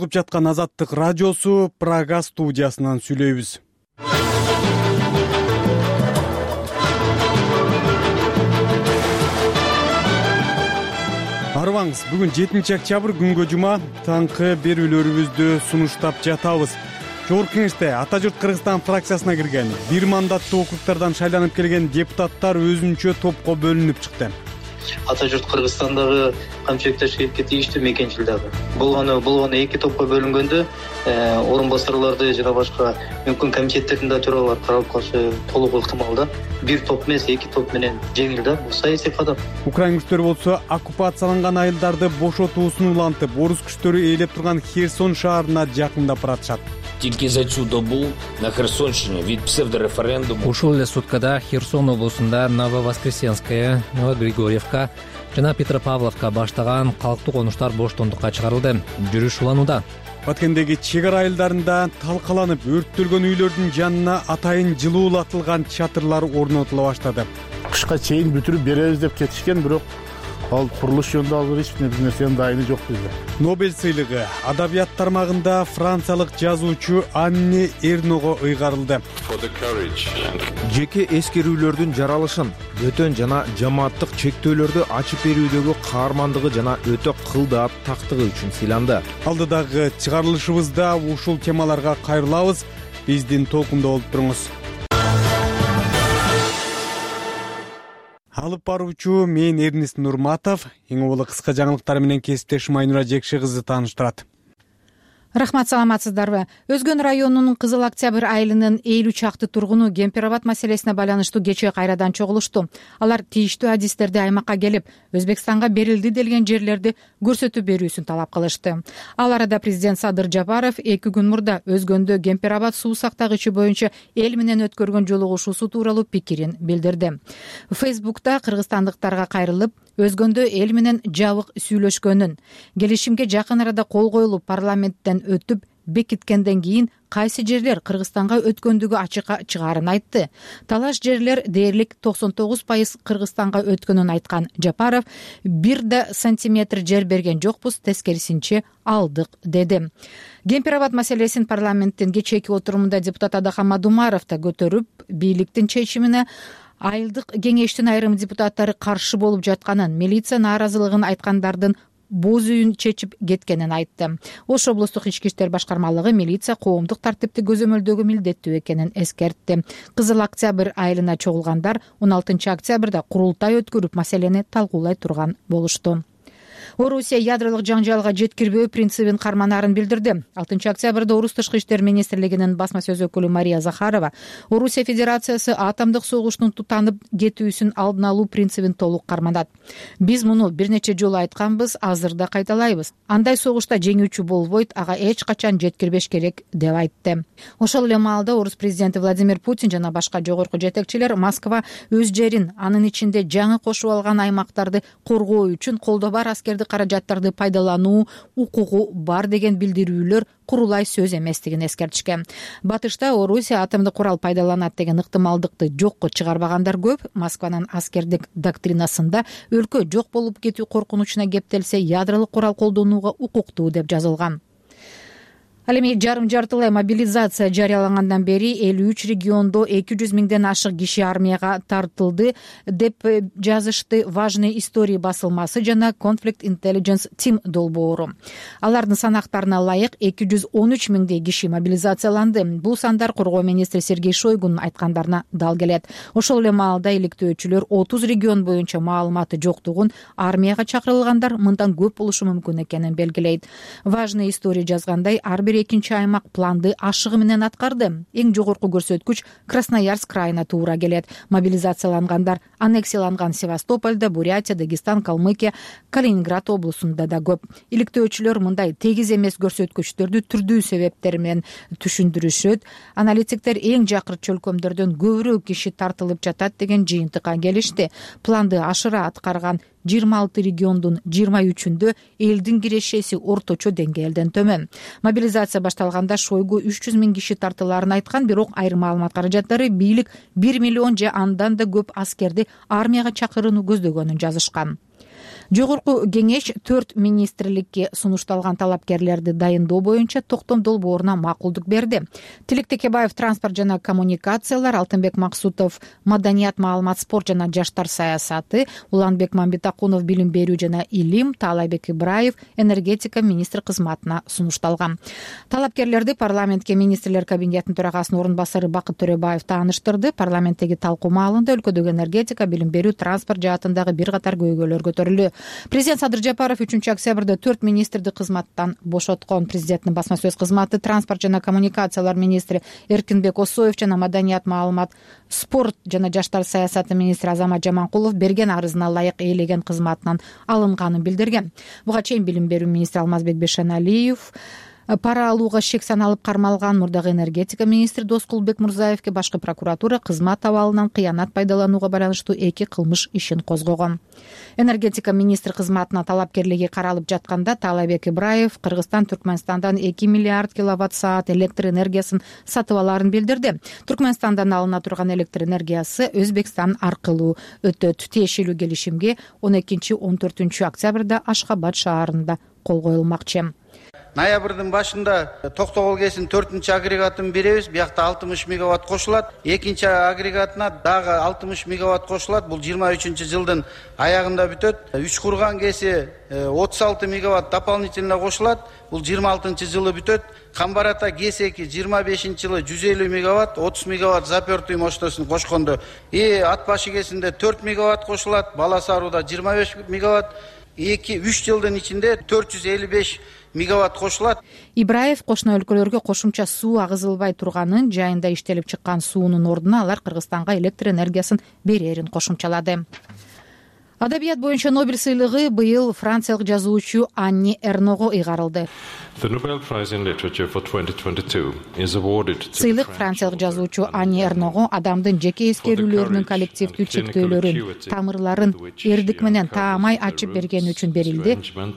Угуп жаткан Азаттык радиосу Прага студиясынан сүйлөйбүз. Арыбаңыз, бүгүн 7 октябрь күнгө жума, таңкы берүүлөрүбүздү сунуштап жатабыз. Жогорку Кеңеште Ата журт Кыргызстан фракциясына кирген бир мандаттуу округдардан шайланып келген депутаттар өзүнчө топко бөлүнүп чыкты. Ата журт Кыргызстандагы камчылык ташкилатка тийиштүү мекенчилдер болгону эки топко бөлүнгөндө орун басарларды жана башка мүмкүн комитеттердин да төралары каралып калышы толук ыктымал да. Бир топ эмес, эки топ менен жеңил да. Бул саясий кадам. Украин күчтөрү болсо оккупацияланган айылдарды бошотуусун улантып, орус күчтөрү ээлеп турган Херсон шаарына жакындап баратышат. Тільки за цю добу на Херсонщині від псевдореферендуму ушул эле суткада Херсон облусунда Нововоскресенская, Новогригорьевка жана Петропавловка баштаган калктуу конуштар боштондукка чыгарылды. Жүрүш уланууда. Баткендеги чек ара айылдарында талкаланып өрттөлгөн үйлөрдүн жанына атайын жылуулатылган чатырлар орнотула баштады. Кышка чейин бүтүрүп беребиз деп кетишкен, бирок ал курулуш жөнүндө азыр эч нерсенин дайыны жок бизде. Нобель сыйлыгы адабият тармагында франциялык жазуучу Анне Эрного ыйгарылды. Жеке эскерүүлөрдүн жаралышын, бөтөн жана жамааттык чектөөлөрдү ачып берүүдөгү каармандыгы жана өтө кылдаат тактыгы үчүн сыйланды. Алдыдагы чыгарылышыбызда ушул темаларга кайрылабыз. Биздин толкунда болуп туруңуз. Алып баруучу мен Эрнест Нурматов, эң боло кыска жаңылыктар менен кесиптешим Айнура Жекши кызы тааныштырат. Рахмат, саламатсыздарбы? Өзгөн районунун Кызыл Октябрь айылынын 50 чакты тургуну Кемпир-Абад маселесине байланыштуу кечээ кайрадан чогулушту. Алар тийиштүү адистерди аймакка келип, Өзбекстанга берилди делген жерлерди көрсөтүп берүүсүн талап кылышты. Ал арада президент Садыр Жапаров 2 күн мурда Өзгөндө Кемпир-Абад суу сактагычы боюнча эл менен өткөргөн жолугушуусу тууралуу пикирин билдирди. Фейсбукта кыргызстандыктарга кайрылып, Өзгөндө эл менен жабык сүйлөшкөнүн, келишимге жакын арада кол коюлуп парламенттен өтүп бекиткенден кийин кайсы жерлер Кыргызстанга өткөндүгү ачыкка чыгарын айтты. Талаш жерлер дээрлик 99% Кыргызстанга өткөнүн айткан Жапаров, 1 сантиметр жер берген жокпуз, тескерисинче алдык деди. Кемпир-Абад маселесин парламенттин кечээки отурумунда депутат Адахан Мадумаров да көтөрүп, бийликтин чечимине айылдык кеңештин айрым депутаттары каршы болуп жатканын, милиция нааразылыгын айткандардын боз үйүн чечип кеткенин айтты. Ош облустук ички иштер башкармалыгы милиция коомдук тартипти көзөмөлдөгө милдеттүү экенин эскертти. Кызыл Октябрь айылына чогулгандар 16 октябрда курултай өткөрүп маселени талкуулай турган болушту. Орусия ядролук жаңжалга жеткирбөө принцибин карманаарын билдирди. 6 октябрда Орус тышкы иштер министрлигинин басма сөз өкүлү Мария Захарова Орусия Федерациясы атомдук согуштун тутанып кетүүсүн алдын алуу принцибин толук карманат. Биз муну бир нече жолу айтканбыз, азыр да кайталайбыз. Андай согушта жеңүүчү болбойт, ага эч качан жеткирбеш керек деп айтты. Ошол эле маалда Орус президенти Владимир Путин жана башка жогорку жетекчилер Москва өз жерин, анын ичинде жаңы кошуп алган аймактарды коргоо үчүн колдо бар аскерди каражаттарды пайдалануу укугу бар деген билдирүүлөр курулай сөз эместигин эскертишкен. Батышта Орусия атомдук курал пайдаланат деген ыктымалдыкты жокко чыгарбагандар көп. Москванын аскердик доктринасында өлкө жок болуп кетүү коркунучуна кептелсе, ядролук курал колдонууга укуктуу деп жазылган. Ал эми жарым-жартылай мобилизация жарыялангандан бери 53 региондо 200 миңден ашык киши армияга тартылды деп жазышты Важные истории басылмасы жана Conflict Intelligence Team долбоору. Алардын санактарына ылайык 213 миңдей киши мобилизацияланды. Бул сандар коргоо министри Сергей Шойгунун айткандарына дал келет. Ошол эле маалда иликтөөчүлөр 30 регион боюнча маалыматы жоктугун, армияга чакырылгандар мындан көп болушу мүмкүн экенин белгилейт. Важные истории жазгандай, ар бир экинчи аймак планды ашыгы менен аткарды. Эң жогорку көрсөткүч Красноярск крайына туура келет. Мобилизациялангандар аннексияланган Севастопольда, Бурятия, Дагестан, Калмыкия, Калининград облусунда да көп. Иликтөөчүлөр мындай тегиз эмес көрсөткүчтөрдү түрдүү себептер менен түшүндүрүшөт. Аналитиктер эң жакыр чөлкөмдөрдөн көбүрөөк киши тартылып жатат деген жыйынтыкка келишти. Планды ашыра аткарган 26 региондун 23-үндө элдин кирешеси орточо деңгээлден төмөн. Мобилизация башталганда Шойгу 300 миң киши тартылаарын айткан, бирок айрым маалымат каражаттары бийлик 1 миллион же андан да көп аскерди армияга чакырууну көздөгөнүн жазышкан. Жогорку кеңеш 4 министрликке сунушталган талапкерлерди дайындоо боюнча токтом долбооруна макулдук берди. Тилек Текебаев транспорт жана коммуникациялар, Алтынбек Максутов маданият, маалымат, спорт жана жаштар саясаты, Уланбек Мамбетакунов билим берүү жана илим, Таалайбек Ибраев энергетика министри кызматына сунушталган. Талапкерлерди парламентке министрлер кабинетинин төрагасынын орун басары Бакыт Төрөбаев тааныштырды. Парламенттеги талкуу маалында өлкөдөгү энергетика, билим берүү, транспорт жаатындагы бир катар көйгөйлөр көтөрүлдү. Президент Садыр Жапаров 3-октябрда 4 министрди кызматтан бошоткон. Президенттин басма сөз кызматы транспорт жана коммуникациялар министри Эркинбек Осоев жана маданият, маалымат, спорт жана жаштар саясаты министри Азамат Жаманкулов берген арызына ылайык ээлеген кызматынан алынганын билдирген. Буга чейин билим берүү министри Алмазбек Бешеналиев пара алууга шек саналып кармалган. Мурдагы энергетика министри Доскулбек Мурзаевке башкы прокуратура кызмат абалынан кыянат пайдаланууга байланыштуу 2 кылмыш ишин козгогон. Энергетика министри кызматына талапкерлиги каралып жатканда Таалайбек Ибраев Кыргызстан Түркмөнстандан 2 миллиард киловатт саат электр энергиясын сатып алаарын билдирди. Түркмөнстандан алына турган электр энергиясы Өзбекстан аркылуу өтөт. Тиешелүү келишимге 12-14 октябрда Ашхабад шаарында кол коюлмакчы. Ноябрдын башында Токтогул КЭСин 4-агрегатын беребиз. Биякта 60 мегаватт кошулат. 2-агрегатына дагы 60 мегаватт кошулат. Бул 23-жылдын аягында бүтөт. 3-курган КЭСи 36 мегаватт дополнительно кошулат. Бул 26-жылы бүтөт. Камбарата КЭС-2 25-жылы 150 мегаватт, 30 мегаватт запертый мощностун кошкондо. Ат башы КЭСинде 4 мегаватт кошулат. Баласаруда 25 мегаватт. 2-3 жылдын ичинде 455 мегаватт кошулат. Ибраев кошуна өлкөлөргө кошумча суу агызылбай турганын, жайында иштелип чыккан суунун ордуна алар Кыргызстанга электр энергиясын берерин кошумчалады. Адабият боюнча Нобель сыйлыгы быйыл франциялык жазуучу Анни Эрного ыйгарылды. Сыйлык франциялык жазуучу Анни Эрного адамдын жеке эскерүүлөрүнүн коллективдүү чектөөлөрүн, тамырларын эрдик менен таамай ачып бергени үчүн берилди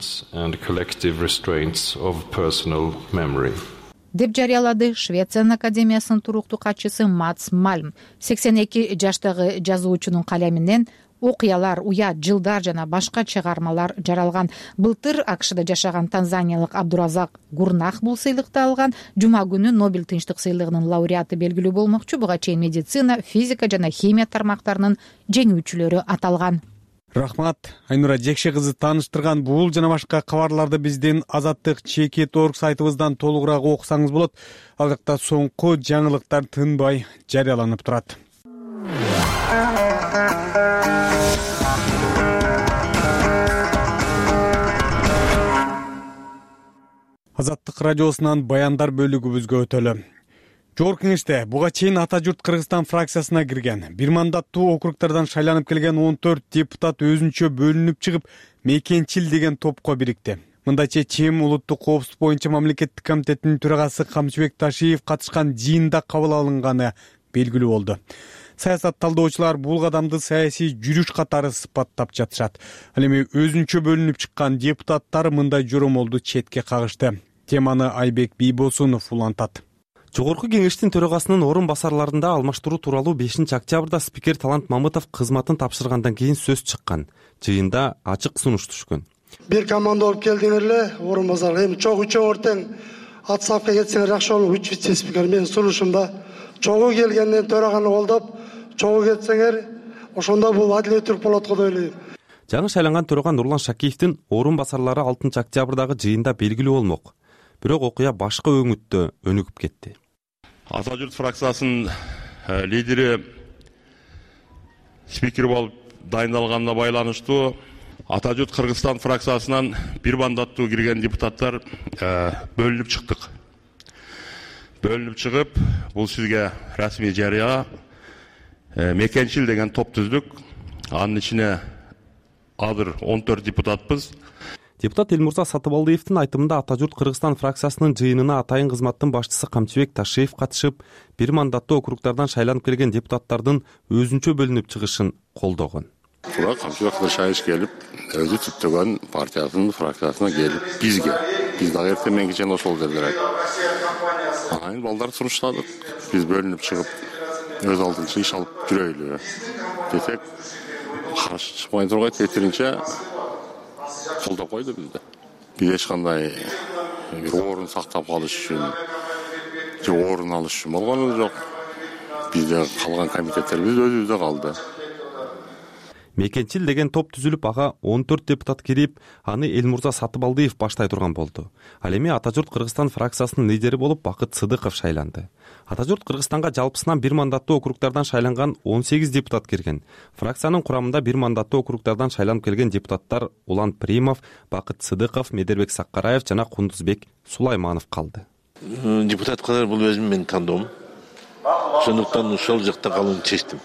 деп жарыялады Швециянын академиясынын туруктуу катчысы Мац Мальм. 82 жаштагы жазуучунун калеминен окуялар, уят, жылдар жана башка чыгармалар жаралган. Былтыр АКШда жашаган танзаниялык Абдуразак Гурнах бул сыйлыкты алган. Жума күнү Нобель тынчтык сыйлыгынын лауреаты белгилүү болмокчу. Буга чейин медицина, физика жана химия тармактарынын жеңүүчүлөрү аталган. Рахмат, Айнура Жекше кызы тааныштырган бул жана башка кабарларды биздин Азаттык Чекит.org сайтыбыздан толугураак окусаңыз болот. Ал жакта соңку жаңылыктар тынбай жарыяланып турат. Азаттык радиосунан баяндар бөлүгүбүзгө өтөлү. Жогорку кеңеште буга чейин Ата журт Кыргызстан фракциясына кирген, бир мандаттуу округдардан шайланып келген 14 депутат өзүнчө бөлүнүп чыгып, мекенчил деген топко бирикти. Мындайча ЧИИМ улуттук коопсуздук боюнча мамлекеттик комитетинин төрагасы Камчыбек Ташиев катышкан жыйында кабыл алынганы белгилүү болду. Саясат талдоочулар бул кадамды саясий жүрүш катары сыпаттап жатышат. Ал эми өзүнчө бөлүнүп чыккан депутаттар мындай жоромолду четке кагышты. Теманы Айбек Бийбосунов улантат. Жогорку кеңештин төрагасынын орун басарларында алмаштыруу тууралуу 5-октябрда спикер Талант Мамытов кызматын тапшыргандан кийин сөз чыккан. Жыйында ачык сунуш түшкөн. Бир команда болуп келдиңер эле, орун басар. Эми чогуу тең атсапка кетсеңер жакшы болот. 3 вице-спикер менин сунушумда чогуу келгенден төраганы колдоп, чогуу кетсеңер, ошондо бул адилеттүүлүк болот го деп ойлойм. Жаңы шайланган төрага Нурлан Шакиевдин орун басарлары 6-октябрдагы жыйында белгилүү болмок. Бирок окуя башка өңүттө өнүгүп кетти. Ата журт фракциясынын лидери спикер болуп дайындалганына байланыштуу Ата журт Кыргызстан фракциясынан бир мандаттуу кирген депутаттар бөлүнүп чыктык. Бөлүнүп чыгып, бул сизге расмий жарыя мекенчил деген топ түздүк. Анын ичине азыр 14 депутатпыз. Депутат Элмурза Сатыбалдиевдин айтымында Ата журт Кыргызстан фракциясынын жыйынына атайын кызматтын башчысы Камчыбек Ташиев катышып, бир мандаттуу округдардан шайланып келген депутаттардын өзүнчө бөлүнүп чыгышын колдогон. Камчыбек Ташиев келип, өзү түптөгөн партиясынын фракциясына келип, биз дагы эртең менен кечен ошол делдер. Анан балдар сунуштадык, биз бөлүнүп чыгып, өз алдынча иш алып жүрөйлү десек, каршы чыкпай тургай тетиринче колдоп койду бизди. Биз эч кандай бир орун сактап калыш үчүн же орун алыш үчүн болгонубуз жок. Бизде калган комитеттерибиз өзүбүздө калды. Мекенчил деген топ түзүлүп, ага 14 депутат кирип, аны Элмурза Сатыбалдиев баштай турган болду. Ал эми Ата журт Кыргызстан фракциясынын лидери болуп Бакыт Сыдыков шайланды. Ата журт Кыргызстанга жалпысынан бир мандаттуу округтардан шайланган 18 депутат кирген. Фракциянын курамында бир мандаттуу округтардан шайланып келген депутаттар Улан Примов, Бакыт Сыдыков, Медербек Саккараев жана Кундузбек Сулайманов калды. Депутат катары бул өзүм менин тандоом. Ошондуктан ошол жакта калууну чечтим.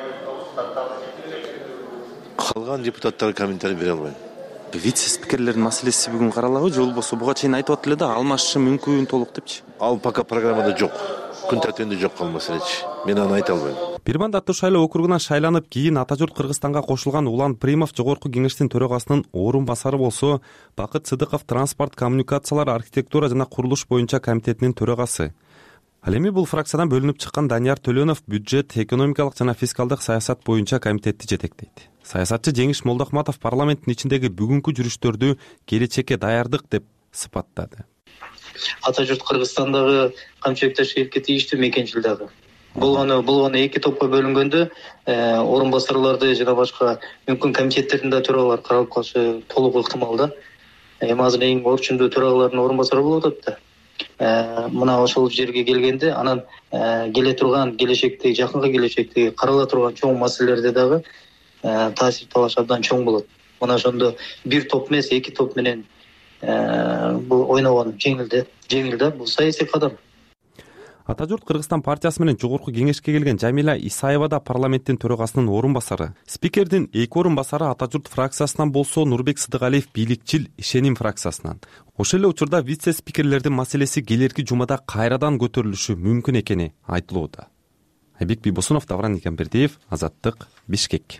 Калган депутаттар комментарий бере албайм. Вице-спикерлердин маселеси бүгүн каралабы же болбосо буга чейин айтып атты эле да алмашышы мүмкүн толук депчи. Ал пока программада жок. Күн тартибинде жок ал маселечи. Мен аны айта албайм. Бир мандаттуу шайлоо округунан шайланып, кийин Ата журт Кыргызстанга кошулган Улан Примов жогорку кеңештин төрагасынын орун басары болсо, Бакыт Сыдыков транспорт, коммуникациялар, архитектура жана курулуш боюнча комитетинин төрагасы. Ал эми бул фракциядан бөлүнүп чыккан Данияр Төлөнов бюджет, экономикалык жана фискалдык саясат боюнча комитетти жетектейт. Саясатчы Жеңиш Молдохматов парламенттин ичиндеги бүгүнкү жүрүштөрдү келечекке даярдык деп сыпаттады. Ата журт Кыргызстандагы камчыбек Ташкеевке тийиштүү мекенчил дагы. Болгону эки топко бөлүнгөндө орун басарларды жана башка мүмкүн комитеттердин да төрагалары каралып калышы толук ыктымал да. Эми азыр эң орчундуу төрагалардын орун басары болуп атат да. Мына ошол жерге келгенде анан келе турган келечектеги, жакынкы келечектеги карала турган чоң маселелерде дагы таасир талаш абдан чоң болот. Мына ошондо бир топ эмес, эки топ менен бул ойногон жеңил да, бул саясий кадам. Ата журт Кыргызстан партиясы менен жогорку кеңешке келген Жамила Исаева да парламенттин төрагасынын орун басары. Спикердин эки орун басары Ата журт фракциясынан болсо, Нурбек Сыдыгалиев бийликчил Ишеним фракциясынан. Ошол эле учурда вице-спикерлердин маселеси келерки жумада кайрадан көтөрүлүшү мүмкүн экени айтылууда. Айбек Бийбосунов, Давран Никамбердиев, Азаттык, Бишкек.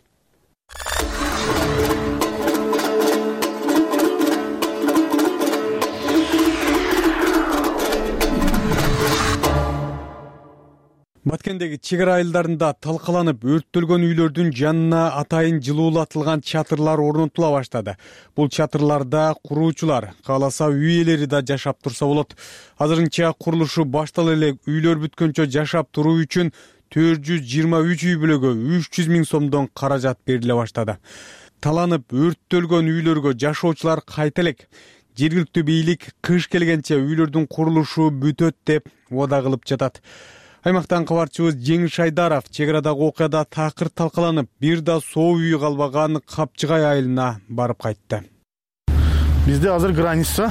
Баткендеги чек ара айылдарында талкаланып өрттөлгөн үйлөрдүн жанына атайын жылуулатылган чатырлар орнотула баштады. Бул чатырларда куруучулар, кааласа үй ээлери да жашап турса болот. Азырынча курулушу баштала эле үйлөр бүткөнчө жашап туруу үчүн 423 үй бүлөгө 300 000 сомдон каражат бериле баштады. Таланып өрттөлгөн үйлөргө жашоочулар кайта элек. Жергиликтүү бийлик кыш келгенче үйлөрдүн курулушу бүтөт деп убада кылып жатат. Аймактан кабарчыбыз Жеңиш Айдаров чек арадагы окуяда такыр талкаланып, бир да соо үй калбаган Капчыгай айылына барып кайтты. Бизде азыр граница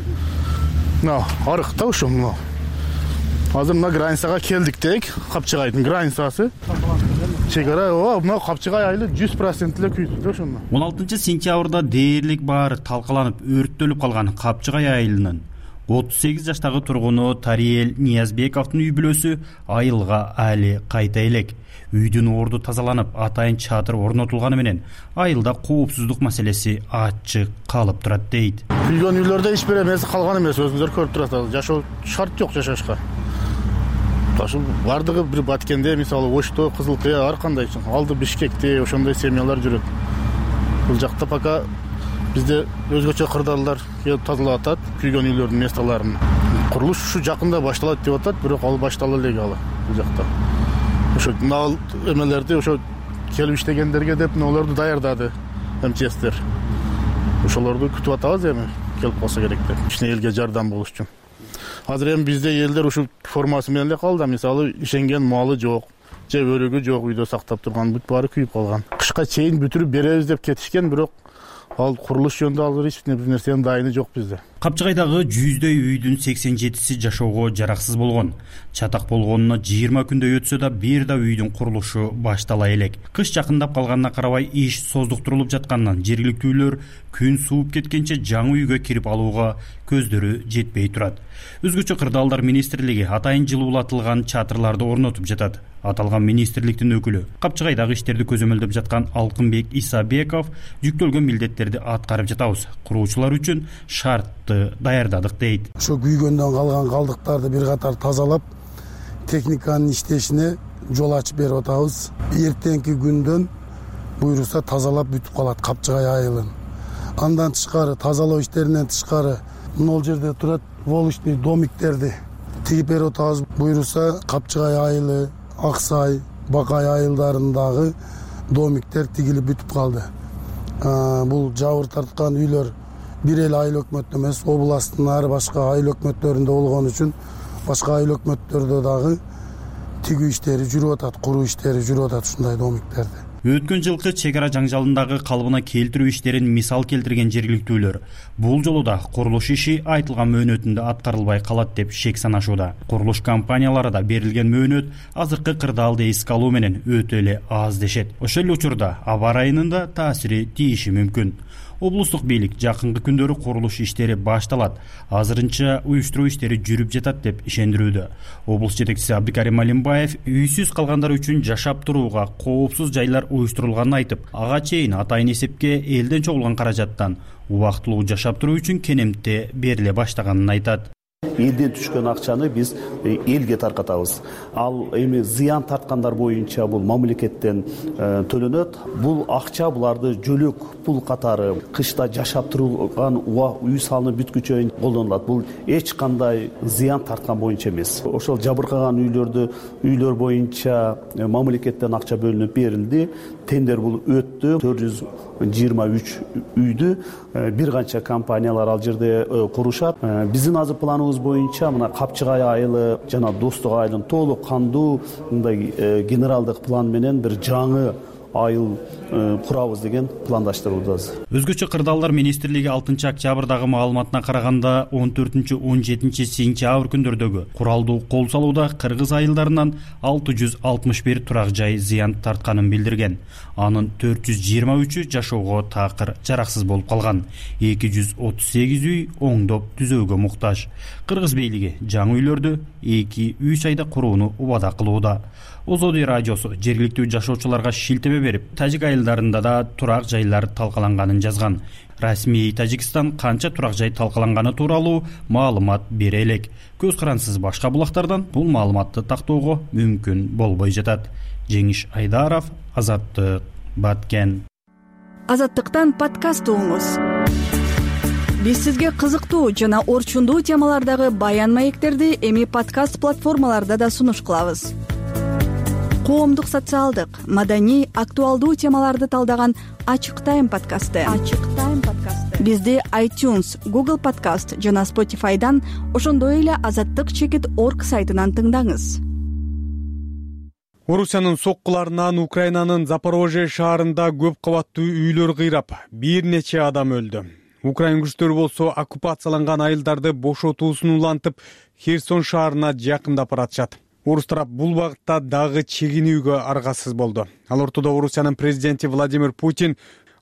арыкта ошо мына. Азыр мына границага келдик дейк. Капчыгайдын границасы. Чек ара мына Капчыгай айылы 100% эле күйдү ошондо. 16-сентябрда дээрлик баары талкаланып өрттөлүп калган Капчыгай айылынын 38 жаштагы тургуну Тариел Ниязбековдун үй бүлөсү айылга али кайта элек. Үйдүн орду тазаланып, атайын чатыр орнотулганы менен айылда коопсуздук маселеси ачык калып турат дейт. Күйгөн үйлөрдө эч бир эмеси калган эмес, өзүңүздөр көрүп турасыздар. Жашоо шарт жок жашашка. Ошол бардыгы бир Баткенде, мисалы Ошто, Кызыл Кыя, ар кандай алды Бишкекте ошондой семьялар жүрөт. Бул жакта пока бизде өзгөчө кырдаалдар келип тазалап атат күйгөн үйлөрдүн местоларын. Курулуш ушу жакында башталат деп атат, бирок ал баштала элек алы бул жакта. Ошо нал эмелерди ошо келип иштегендерге деп нолорду даярдады МЧСтер. Ошолорду күтүп атабыз эми, келип калса керек деп. Ичине элге жардам болуш үчүн. Азыр эми бизде элдер ушу формасы менен эле калды. Мисалы ишенген малы жок, же өрөгү жок үйдө сактап турган бүт баары күйүп калган. Кышка чейин бүтүрүп беребиз деп кетишкен, бирок ал курулуш жөнүндө азыр эч бир нерсенин дайыны жок бизде. Капчыгайдагы 100дөй үйдүн 87си жашоого жараксыз болгон. Чатак болгонуна 20 күндөй өтсө да бир да үйдүн курулушу баштала элек. Кыш жакындап калганына карабай иш создуктурулуп жатканынан жергиликтүүлөр күн сууп кеткенче жаңы үйгө кирип алууга көздөрү жетпей турат. Өзгөчө кырдаалдар министрлиги атайын жылуулатылган чатырларды орнотуп жатат. Аталган министрликтин өкүлү Капчыгайдагы иштерди көзөмөлдөп жаткан Алкынбек Исабеков жүктөлгөн милдеттерди аткарып жатабыз. Куруучулар үчүн шартты даярдадык дейт. Ошо күйгөндөн калган калдыктарды бир катар тазалап, техниканын иштешине жол ачып берип атабыз. Эртеңки күндөн буйруса тазалап бүтүп калат Капчыгай айылын. Андан тышкары тазалоо иштеринен тышкары могул жерде турат волочный домиктерди тигип берип атабыз. Буйруса Капчыгай айылы, Аксай, Бакай айылдарындагы домиктер тигилип бүтүп калды. Бул жабыр тарткан үйлөр бир эле айыл өкмөттө эмес, областтын ар башка айыл өкмөттөрүндө болгон үчүн башка айыл өкмөттөрдө дагы тигүү иштери жүрүп атат, куруу иштери жүрүп атат ушундай домиктерди. Өткөн жылкы чек ара жаңжалындагы калыбына келтирүү иштерин мисал келтирген жергиликтүүлөр бул жолу да курулуш иши айтылган мөөнөтүндө аткарылбай калат деп шек санашууда. Курулуш компаниялары да берилген мөөнөт азыркы кырдаалды эске алуу менен өтө эле аз дешет. Ошол эле учурда аба ырайынын да таасири тийиши мүмкүн. Облустук бийлик жакынкы күндөрү курулуш иштери башталат, азырынча уюштуруу иштери жүрүп жатат деп ишендирүүдө. Облус жетекчиси Абдыкарим Алимбаев үйсүз калгандар үчүн жашап турууга коопсуз жайлар уюштурулганын айтып, ага чейин атайын эсепке элден чогулган каражаттан убактылуу жашап туруу үчүн кенемте бериле баштаганын айтат. Элден түшкөн акчаны биз элге таркатабыз. Ал эми зыян тарткандар боюнча бул мамлекеттен төлөнөт. Бул акча буларды жөлөк пул катары кышта жашап турган үй салынып бүткүчө колдонулат. Бул эч кандай зыян тарткан боюнча эмес. Ошол жабыркаган үйлөр боюнча мамлекеттен акча бөлүнүп берилди. Тендер бул өттү. 423 үйдү бир канча компаниялар ал жерде курушат. Биздин азыр планыбыз боюнча мына Капчыгай айылы жана Достук айылын толук кандуу мындай генералдык план менен бир жаңы айыл курабыз деген пландаштыруудабыз. Өзгөчө кырдаалдар министрлиги 6 октябрдагы маалыматына караганда 14-17 сентябрь күндөрдөгү куралдуу кол салууда кыргыз айылдарынан 661 турак жай зыян тартканын билдирген. Анын 423-ү жашоого такыр жараксыз болуп калган. 238 үй оңдоп түзөөгө муктаж. Кыргыз бийлиги жаңы үйлөрдү 2-3 айда курууну убада кылууда. Озоди радиосу жергиликтүү жашоочуларга шилтеме берип, тажик айылдарында да турак жайлар талкаланганын жазган. Расмий Тажикстан канча турак жай талкаланганы тууралуу маалымат бере элек. Көз карансыз башка булактардан бул маалыматты тактоого мүмкүн болбой жатат. Жеңиш Айдаров, Азаттык, Баткен. Азаттыктан подкаст угуңуз. Биз сизге кызыктуу жана орчундуу темалардагы баян маектерди эми подкаст платформаларда да сунуш кылабыз. Коомдук, социалдык, маданий, актуалдуу темаларды талдаган Ачык Тайм подкасты. Бизди iTunes, Google Podcast жана Spotify'дан, ошондой эле azattik.org сайтынан тыңдаңыз. Орусиянын соккуларынан Украинанын Запорожье шаарында көп кабаттуу үйлөр кыйрап, бир нече адам өлдү. Украин күчтөрү болсо оккупацияланган айылдарды бошотуусун улантып, Херсон шаарына жакындап баратышат. Орус тарап бул багытта дагы чегинүүгө аргасыз болду. Ал ортодо Орусиянын президенти Владимир Путин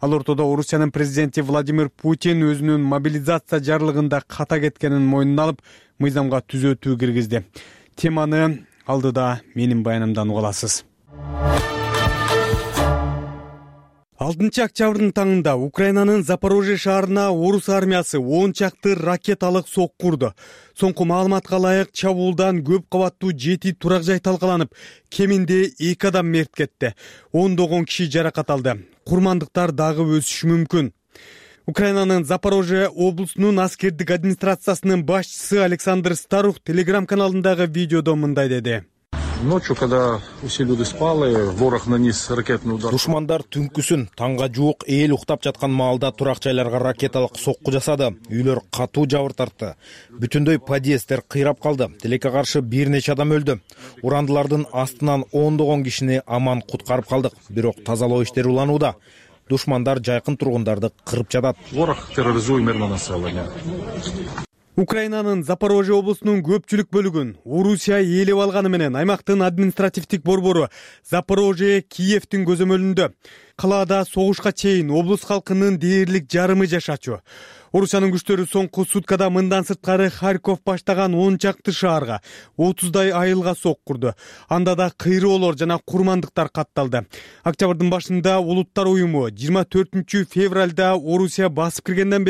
өзүнүн мобилизация жарлыгында ката кеткенин мойнуна алып, мыйзамга түзөтүү киргизди. Теманы алдыда менин баянымдан уга аласыз. 6 октябрдын таңында Украинанын Запорожье шаарына орус армиясы 10 чакты ракеталык сокку урду. Соңку маалыматка ылайык чабуулдан көп кабаттуу 7 турак жай талкаланып, кеминде 2 адам мерт кетти. 10 киши жаракат алды. Курмандыктар дагы өсүшү мүмкүн. Украинанын Запорожье облусунун аскердик администрациясынын башчысы Александр Старух телеграм-каналындагы видеодо мындай деди. Ночью, когда все люди спали, ворог нанес ракетный удар. Душмандар түнкүсүн таңга жуук эл уктап жаткан маалда турак жайларга ракеталык сокку жасады. Үйлөр катуу жабыр тартты. Бүтүндөй подъезддер кыйрап калды. Тилекке каршы бир нече адам өлдү. Урандылардын астынан 10 кишини аман куткарып калдык. Бирок тазалоо иштери уланууда. Душмандар жайкын тургундарды кырып жатат. Ворог терроризует мирное население. Украинанын Запорожье облусунун көпчүлүк бөлүгүн Орусия ээлеп алганы менен аймактын административдик борбору Запорожье Киевдин көзөмөлүндө. Калаада согушка чейин облус халкынын дээрлик жарымы жашачу. Орусиянын күчтөрү соңку суткада мындан сырткары Харьков баштаган 10 чакты шаарга, 30дай айылга сокку урду. Анда да кыйроолор жана курмандыктар катталды. Октябрдын башында Улуттар уюму 24 февралда Орусия басып киргенден бери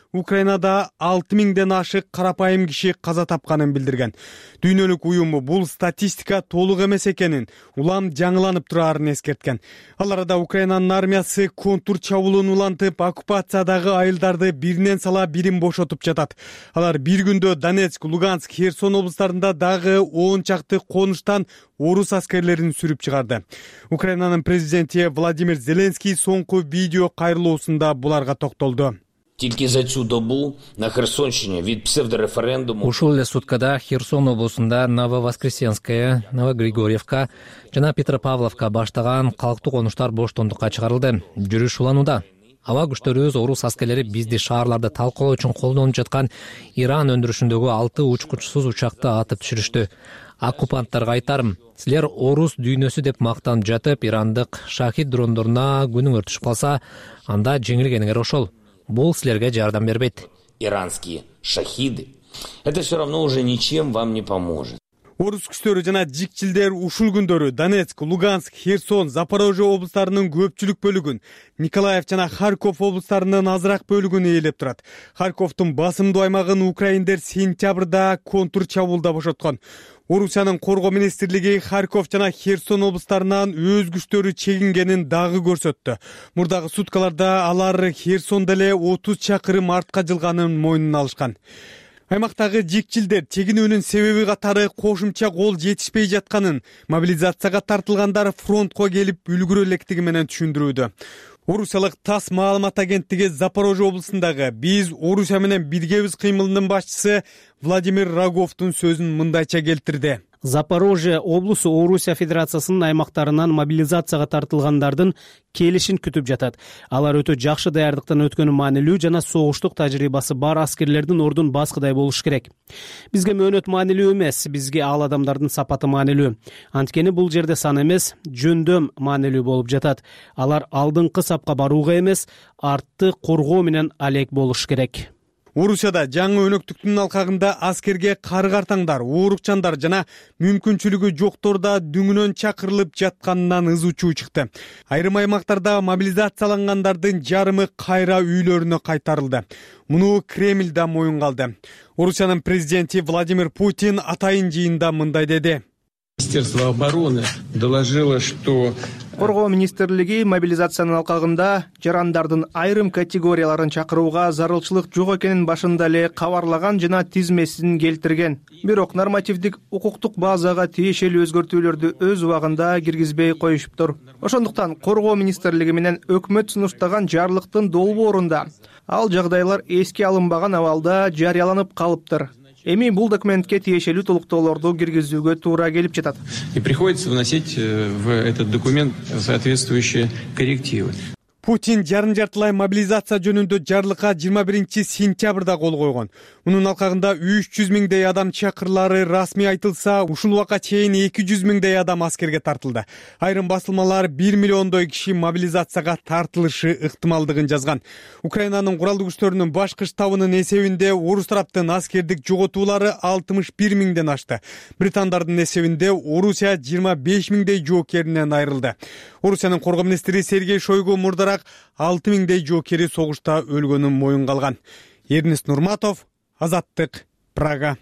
Украинада 6000ден ашык карапайым киши каза тапканын билдирген. Дүйнөлүк уюму бул статистика толук эмес экенин, улам жаңыланып турарын эскерткен. Ал арада Украинанын армиясы контур чабуулун улантып, оккупациядагы айылдарды биринен сала бирин бошотуп жатат. Алар бир күндө Донецк, Луганск, Херсон облустарында дагы 10 чакты конуштан орус аскерлерин сүрүп чыгарды. Украинанын президенти Владимир Зеленский соңку видео кайрылуусунда буларга токтолду. Тільки за цю добу на Херсонщині від псевдореферендуму ушул эле суткада Херсон облусунда Нововоскресенская, Новогригорьевка жана Петропавловка баштаган калктуу конуштар боштондукка чыгарылды. Жүрүш уланууда. Аба күчтөрүбүз орус аскерлери бизди шаарларды талкалоо үчүн колдонуп жаткан Иран өндүрүшүндөгү 6 учкучсуз учакты атып түшүрүштү. Оккупанттарга айтарым, силер орус дүйнөсү деп мактанып жатып, ирандык шахид дрондоруна күнүңөр түшүп калса, анда жеңилгениңер ошол. Бул силерге жардам бербейт. Иранские шахиды. Это все равно уже ничем вам не поможет. Орус күчтөрү жана жикчилдер ушул күндөрү Донецк, Луганск, Херсон, Запорожье облустарынын көпчүлүк бөлүгүн, Николаев жана Харьков облустарынын азыраак бөлүгүн ээлеп турат. Харьковдун басымдуу аймагын украиндер сентябрда контур чабуулда бошоткон. Орусиянын коргоо министрлиги Харьков жана Херсон облустарынан өз күчтөрү чегингенин дагы көрсөттү. Мурдагы суткаларда алар Херсондо эле 30 чакырым артка жылганын мойнуна алышкан. Аймактагы жикчилдер чегинүүнүн себеби катары кошумча кол жетишпей жатканын, мобилизацияга тартылгандар фронтко келип үлгүрө электиги менен түшүндүрүүдө. Орусиялык ТАСС маалымат агенттиги Запорожье облусундагы «Биз Орусия менен биргебиз» кыймылынын башчысы Владимир Роговдун сөзүн мындайча келтирди. Запорожье облусу Орусия Федерациясынын аймактарынан мобилизацияга тартылгандардын келишин күтүп жатат. Алар өтө жакшы даярдыктан өткөнү маанилүү жана согуштук тажрыйбасы бар аскерлердин ордун баскыдай болуш керек. Бизге мөөнөт маанилүү эмес, бизге ал адамдардын сапаты маанилүү. Анткени бул жерде сан эмес, жөндөм маанилүү болуп жатат. Алар алдыңкы сапка барууга эмес, артты коргоо менен алек болуш керек. Орусияда жаңы өнөктүктүн алкагында аскерге кары-картаңдар, оорукчандар жана мүмкүнчүлүгү жоктор да дүңүнөн чакырылып жатканынан ыз учуу чыкты. Айрым аймактарда мобилизациялангандардын жарымы кайра үйлөрүнө кайтарылды. Муну Кремль да моюнга алды. Орусиянын президенти Владимир Путин атайын жыйында мындай деди. Министерство обороны доложило, что Коргоо министрлиги мобилизациянын алкагында жарандардын айрым категорияларын чакырууга зарылчылык жок экенин башында эле кабарлаган жана тизмесин келтирген. Бирок нормативдик укуктук базага тиешелүү өзгөртүүлөрдү өз убагында киргизбей коюшуптур. Ошондуктан Коргоо министрлиги менен өкмөт сунуштаган жарлыктын долбоорунда ал жагдайлар эске алынбаган абалда жарыяланып калыптыр. Эми бул документке тиешелүү толуктоолорду киргизүүгө туура келип жатат. И приходится вносить в этот документ соответствующие коррективы. Путин жарым-жартылай мобилизация жөнүндө жарлыкка 21 сентябрда кол койгон. Мунун алкагында 300 миңдей адам чакырылары расмий айтылса, ушул убакка чейин 200 миңдей адам аскерге тартылды. Айрым басылмалар 1 миллиондой киши мобилизацияга тартылышы ыктымалдыгын жазган. Украинанын куралдуу күчтөрүнүн башкы штабынын эсебинде орус тараптын аскердик жоготуулары 61 миңден ашты. Британдардын эсебинде Орусия 25 миңдей жоокеринен айрылды. Орусиянын коргоо министри Сергей Шойгу мурдарак 6 миңдей жоокери согушта өлгөнүн моюнга алган. Эрнест Нурматов, Азаттык, Прага.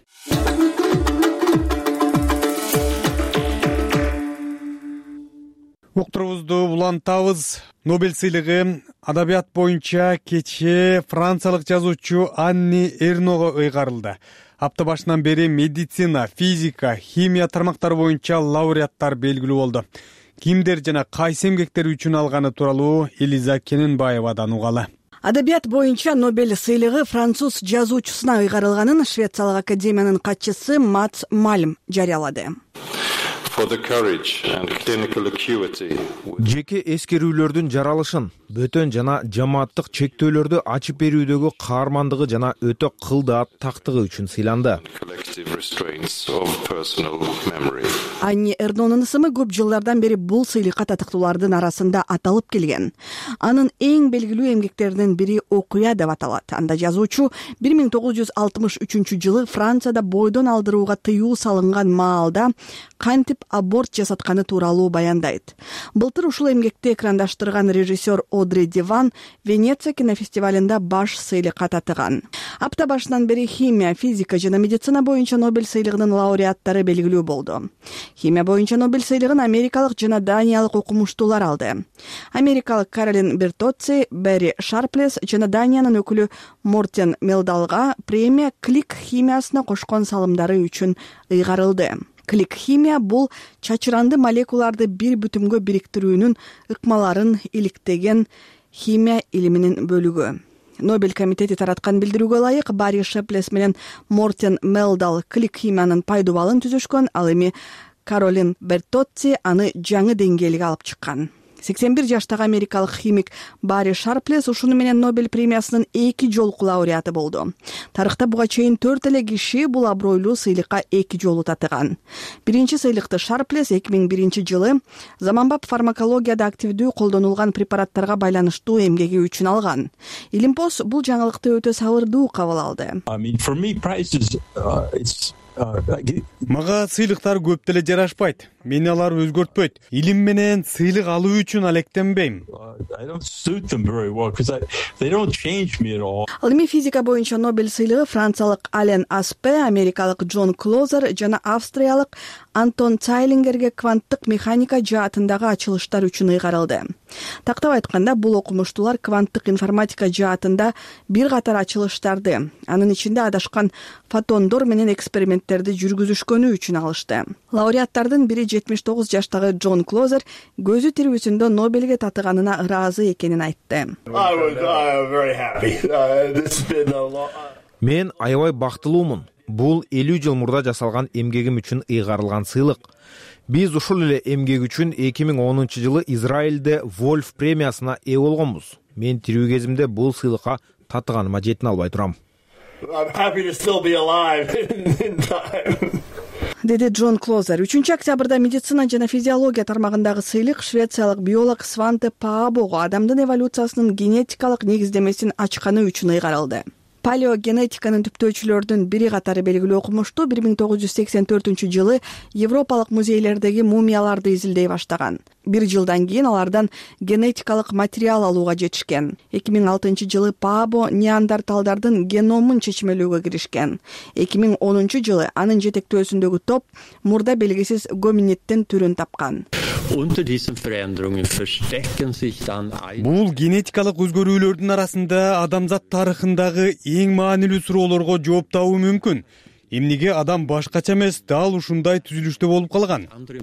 Уктурубузду улантабыз. Нобель сыйлыгы адабият боюнча кечээ франциялык жазуучу Анни Эрного ыйгарылды. Апта башынан бери медицина, физика, химия тармактары боюнча лауреаттар белгилүү болду. Кимдер жана кайсы эмгектер үчүн алганы тууралуу Элиза Кененбаевадан угалы. Адабият боюнча Нобель сыйлыгы француз жазуучусуна ыйгарылганын Швециялык академиянын катчысы Матс Мальм жарыялады. Жеке эскерүүлөрдүн жаралышын, бөтөн жана жамааттык чектөөлөрдү ачып берүүдөгү каармандыгы жана өтө кылдаат тактыгы үчүн сыйланды. Анни Эрнонун ысымы көп жылдардан бери бул сыйлыкка татыктуулардын арасында аталып келген. Анын эң белгилүү эмгектеринин бири Окуя деп аталат. Анда жазуучу 1963 жылы Францияда бойдон алдырууга тыюу салынган маалда кантип аборт жасатканы тууралуу баяндайт. Былтыр ушул эмгекти экрандаштырган режиссер Одри Диван Венеция кинофестивалында баш сыйлыкка татыган. Апта башынан бери химия, физика жана медицина боюнча Нобель сыйлыгынын лауреаттары белгилүү болду. Химия боюнча Нобель сыйлыгын америкалык жана даниялык окумуштуулар алды. Америкалык Каролин Бертоцци, Берри Шарплес жана Даниянын өкүлү Мортен Мелдалга премия клик химиясына кошкон салымдары үчүн ыйгарылды. Клик химия бул чачыранды молекулаларды бир бүтүмгө бириктирүүнүн ыкмаларын иликтеген химия илиминин бөлүгү. Нобель комитети тараткан билдирүүгө ылайык Барри Шарплес менен Мортен Мелдал клик химиянын пайдубалын түзүшкөн, ал эми Каролин Бертоцци аны жаңы деңгээлге алып чыккан. 81 жаштагы америкалык химик Барри Шарплес ушуну менен Нобель премиясынын 2 жолку лауреаты болду. Тарыхта буга чейин 4 эле киши бул абройлуу сыйлыкка 2 жолу татыган. Биринчи сыйлыкты Шарплес 2001 жылы заманбап фармакологияда активдүү колдонулган препараттарга байланыштуу эмгеги үчүн алган. Илимпоз бул жаңылыкты өтө сабырдуу кабыл алды. Мага сыйлыктар көп деле жарашпайт. Мени алар өзгөртпөйт. Илим менен сыйлык алуу үчүн алектенбейм. Ал эми физика боюнча Нобель сыйлыгы франциялык Ален Аспе, америкалык Джон Клозер жана австриялык Антон Цайлингерге кванттык механика жаатындагы ачылыштар үчүн ыйгарылды. Тактап айтканда, бул окумуштуулар кванттык информатика жаатында бир катар ачылыштарды, анын ичинде адашкан фотондор менен эксперименттерди жүргүзүшкөнү үчүн алышты. Лауреаттардын бири 79 жаштагы Джон Клозер көзү тирүүсүндө Нобелге татыганына ыраазы экенин айтты. Мен аябай бактылуумун. Бул 50 жыл мурда жасалган эмгегим үчүн ыйгарылган сыйлык. Биз ушул эле эмгек үчүн 2010 жылы Израилде Вольф премиясына ээ болгонбуз. Мен тирүү кезимде бул сыйлыкка татыганыма жетине албай турам. Деди Джон Клозер. 3 октябрда медицина жана физиология тармагындагы сыйлык швециялык биолог Сванте Паабого адамдын эволюциясынын генетикалык негиздемесин ачканы үчүн ыйгарылды. Палеогенетиканын түптөөчүлөрдүн бири катары белгилүү окумуштуу 1984 жылы Европалык музейлердеги мумияларды изилдей баштаган. Бир жылдан кийин алардан генетикалык материал алууга жетишкен. 2006 жылы Паабо неандерталдардын геномун чечмелөөгө киришкен. 2010 жылы анын жетектөөсүндөгү топ мурда белгисиз гоминиддин түрүн тапкан. Бул генетикалык өзгөрүүлөрдүн арасында адамзат тарыхындагы эң маанилүү суроолорго жооп табуу мүмкүн. Эмнеге адам башкача эмес, дал ушундай түзүлүштө болуп калган?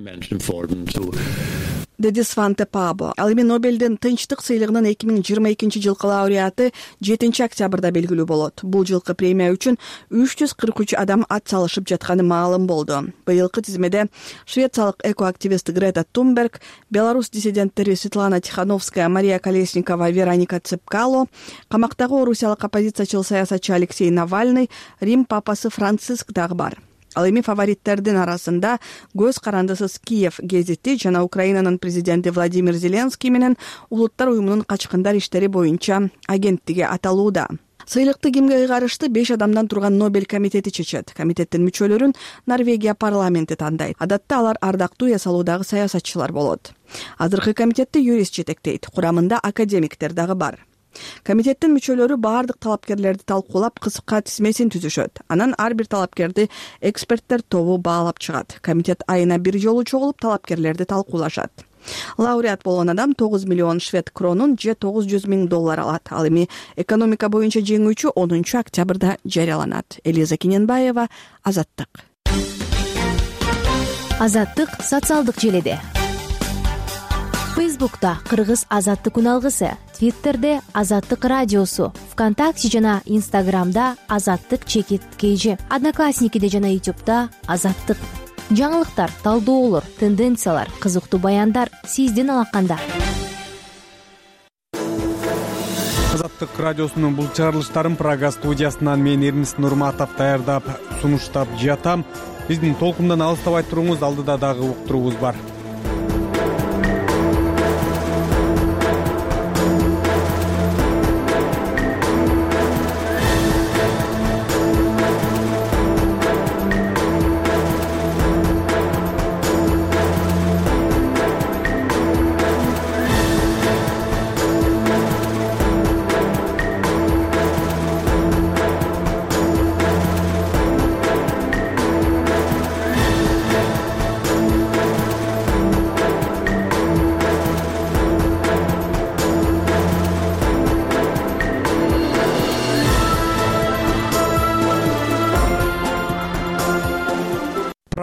Деди Сванте Паабо. Ал эми Нобелдин тынчтык сыйлыгынын 2022 жылкы лауреаты 7 октябрда белгилүү болот. Бул жылкы премия үчүн 343 адам ат салышып жатканы маалым болду. Быйылкы тизмеде швециялык экоактивист Грета Тунберг, белорус диссиденттери Светлана Тихановская, Мария Колесникова, Вероника Цепкало, камактагы орусиялык оппозициячыл саясатчы Алексей Навальный, Рим папасы Франциск дагы бар. Ал эми фавориттердин арасында көз карандысыз Киев гезити жана Украинанын президенти Владимир Зеленский менен Улуттар уюмунун качкындар иштери боюнча агенттиги аталууда. Сыйлыкты кимге ыйгарышты 5 адамдан турган Нобель комитети чечет. Комитеттин мүчөлөрүн Норвегия парламенти тандайт. Адатта алар ардактуу эсалуудагы саясатчылар болот. Азыркы комитетти юрист жетектейт. Курамында академиктер дагы бар. Комитеттин мүчөлөрү баардык талапкерлерди талкуулап кыска тизмесин түзүшөт. Анан ар бир талапкерди эксперттер тобу баалап чыгат. Комитет айына 1 жолу чогулуп талапкерлерди талкуулашат. Лауреат болгон адам 9 миллион швед кронун же $900,000 алат. Ал эми экономика боюнча жеңүүчү 10 октябрда жарыяланат. Элиза Киненбаева, Азаттык. Азаттык социалдык желеде. Фейсбукта Кыргыз Азаттык үналгысы, Твиттерде Азаттык радиосу, ВКонтакте жана Инстаграмда Азаттык_KG, Одноклассникиде жана Ютубта Азаттык. Жаңылыктар, талдоолор, тенденциялар, кызыктуу баяндар сиздин алаканда. Азаттык радиосунун бул чыгарылыштарын Прага студиясынан мен Эрмис Нурматов даярдап, сунуштап жатам. Биздин толкундан алыстабай туруңуз, алдыда дагы уктуруубуз бар.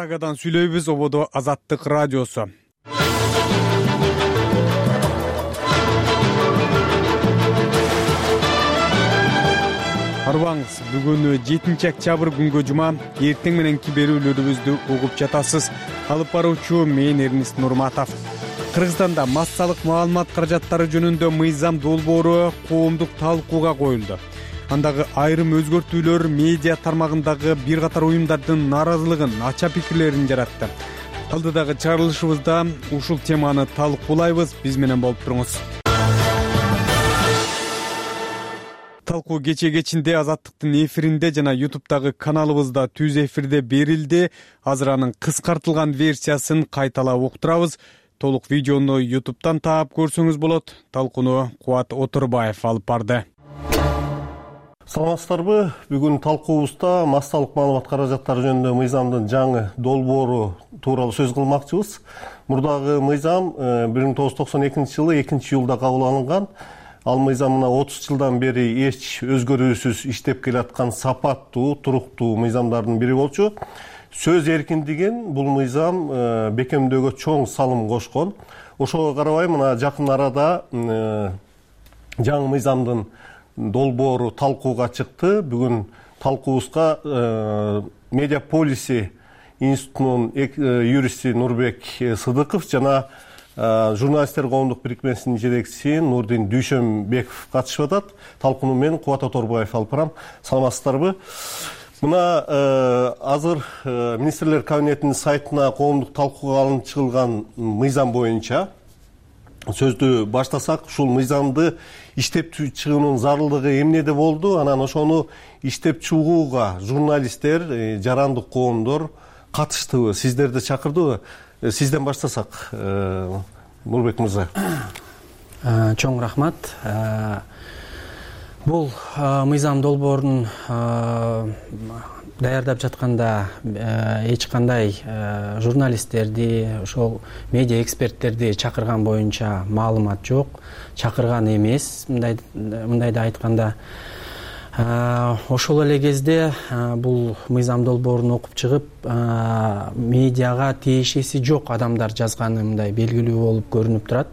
Прагадан сүйлөйбүз, ободо Азаттык радиосу. Арбаңыз, бүгүн 7 октябрь күнгө жума, эртең мененки берүүлөрүбүздү угуп жатасыз. Алып баруучу мен Эрнист Нурматов. Кыргызстанда массалык маалымат каражаттары жөнүндө мыйзам долбоору коомдук талкууга коюлду. Андагы айрым өзгөртүүлөр медиа тармагындагы бир катар уюмдардын нааразылыгын, ача пикирлерин жаратты. Алдыдагы чыгарылышыбызда ушул теманы талкуулайбыз. Биз менен болуп туруңуз. Талкуу кечинде Азаттыктын эфиринде жана YouTube'дагы каналыбызда түз эфирде берилди. Азыр анын кыскартылган версиясын кайталап уктурабыз. Толук видеону YouTube'дан таап көрсөңүз болот. Талкууну Кубат Отурбаев алып барды. Саламатсыздарбы? Бүгүн талкуубузда массалык маалымат каражаттары жөнүндө мыйзамдын жаңы долбоору тууралуу сөз кылмакчыбыз. Мурдагы мыйзам 1992 жылы 2-июлда кабыл алынган. Ал мыйзам мына 30 жылдан бери эч өзгөрүүсүз иштеп келаткан сапаттуу, туруктуу мыйзамдардын бири болчу. Сөз эркиндигин бул мыйзам бекемдөөгө чоң салым кошкон. Ошого карабай мына жакын арада жаңы мыйзамдын долбоору талкууга чыкты. Бүгүн талкуубузга Медиаполиси институтунун юристи Нурбек Сыдыков жана журналисттер коомдук бирикмесинин жетекчиси Нурдин Дүйшөнбеков катышып атат. Талкууну мен Кубат Оторбаев алып барам. Саламатсыздарбы? Мына азыр министрлер кабинетинин сайтына коомдук талкууга алынып чыгылган мыйзам боюнча сөздү баштасак, ушул мыйзамды иштеп чыгуунун зарылдыгы эмнеде болду? Анан ошону иштеп чыгууга журналисттер, жарандык коомдор катыштыбы? Сиздерди чакырдыбы? Сизден баштасак, Нурбек мырза. Чоң рахмат. Бул мыйзам долбоорун даярдап жатканда эч кандай журналисттерди, ошол медиа эксперттерди чакырган боюнча маалымат жок, чакырган эмес. Мындайда айтканда, ошол эле кезде бул мыйзам долбоорун окуп чыгып, медиага тиешеси жок адамдар жазганы мындай белгилүү болуп көрүнүп турат.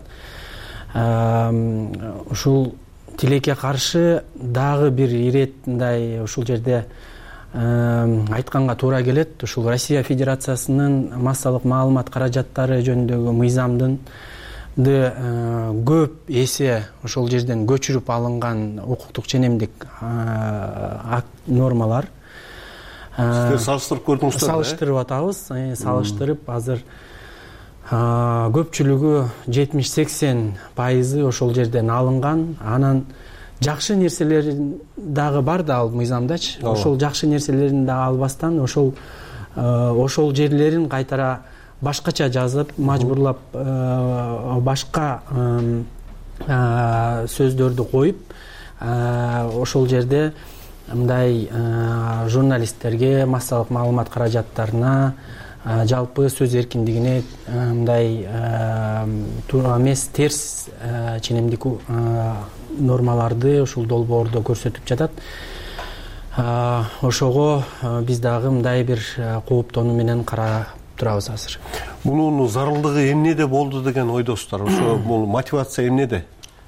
Ушул тилекке каршы дагы бир ирет мындай ушул жерде айтканга туура келет. Ушул Россия Федерациясынын массалык маалымат каражаттары жөнүндөгү мыйзамдын көп эсе ошол жерден көчүрүп алынган укуктук ченемдик нормалар. Сиздер салыштырып көрдүңүздөр? Салыштырып атабыз. Салыштырып азыр көпчүлүгү 70-80% ошол жерден алынган. Анан жакшы нерселери дагы бар да ал мыйзамдачы. Ошол жакшы нерселерин да албастан ошол жерлерин кайтара башкача жазып, мажбурлап башка сөздөрдү коюп, ошол жерде мындай журналисттерге, массалык маалымат каражаттарына, жалпы сөз эркиндигине мындай туура эмес, терс ченемдик нормаларды ушул долбоордо көрсөтүп жатат. Ошого биз дагы мындай бир кооптонуу менен карап турабыз азыр. Мунун зарылдыгы эмнеде болду деген ойдосуздар? Ошо бул мотивация эмнеде?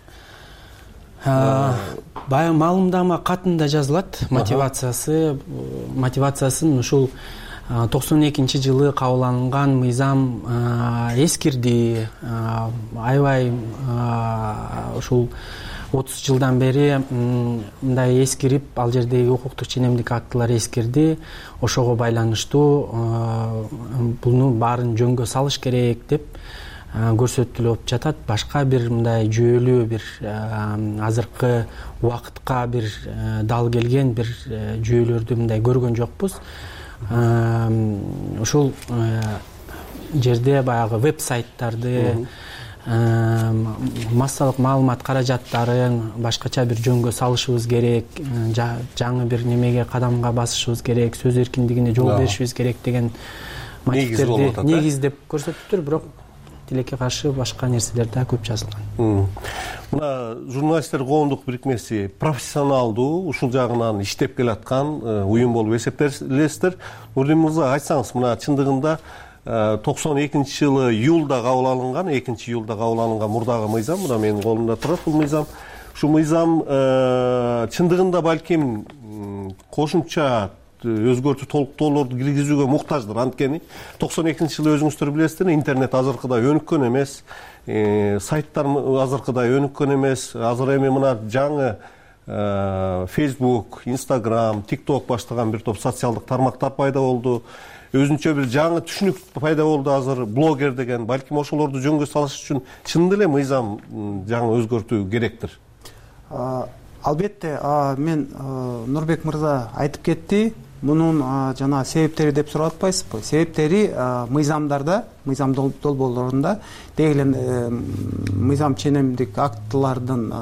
Баягы маалымдама катында жазылат. Мотивациясын ушул 92-жылы кабыл алынган мыйзам эскирди. Аябай ушул 30 жылдан бери мындай эскирип, ал жердеги укуктук ченемдик актылар эскирди. Ошого байланыштуу буну баарын жөнгө салыш керек деп көрсөтүлүп жатат. Башка бир мындай жүйөлүү бир азыркы убакытка бир дал келген бир жүйөлөрдү мындай көргөн жокпуз. Ушул жерде баягы веб-сайттарды, массалык маалымат каражаттарын башкача бир жөнгө салышыбыз керек, жаңы бир немеге кадамга басышыбыз керек, сөз эркиндигине жол беришибиз керек деген мотивдерди негиз деп көрсөтүптүр. Бирок тилекке каршы башка нерселер да көп жазылган. Мына журналисттер коомдук бирикмеси профессионалдуу ушул жагынан иштеп келаткан уюм болуп эсептелесиздер. Нурдин мырза, айтсаңыз, мына чындыгында 92 жылы июлда кабыл алынган, 2-июлда кабыл алынган мурдагы мыйзам, мына менин колумда турат бул мыйзам. Ушул мыйзам чындыгында балким кошумча өзгөртүү толуктоолорду киргизүүгө муктаждыр. Анткени 92 жылы өзүңүздөр билесиздер, интернет азыркыдай өнүккөн эмес, сайттар азыркыдай өнүккөн эмес. Азыр эми мына жаңы Facebook, Instagram, TikTok баштаган бир топ социалдык тармактар пайда болду. Өзүнчө бир жаңы түшүнүк пайда болду азыр, блогер деген. Балким ошолорду жөнгө салыш үчүн чындап эле мыйзам жаңы өзгөртүү керектир. Албетте, мен Нурбек мырза айтып кетти. Мунун жана себептери деп сурап атпайсызбы? Себептери мыйзамдарда, мыйзам долбоорлорунда дегелен мыйзам ченемдик актылардын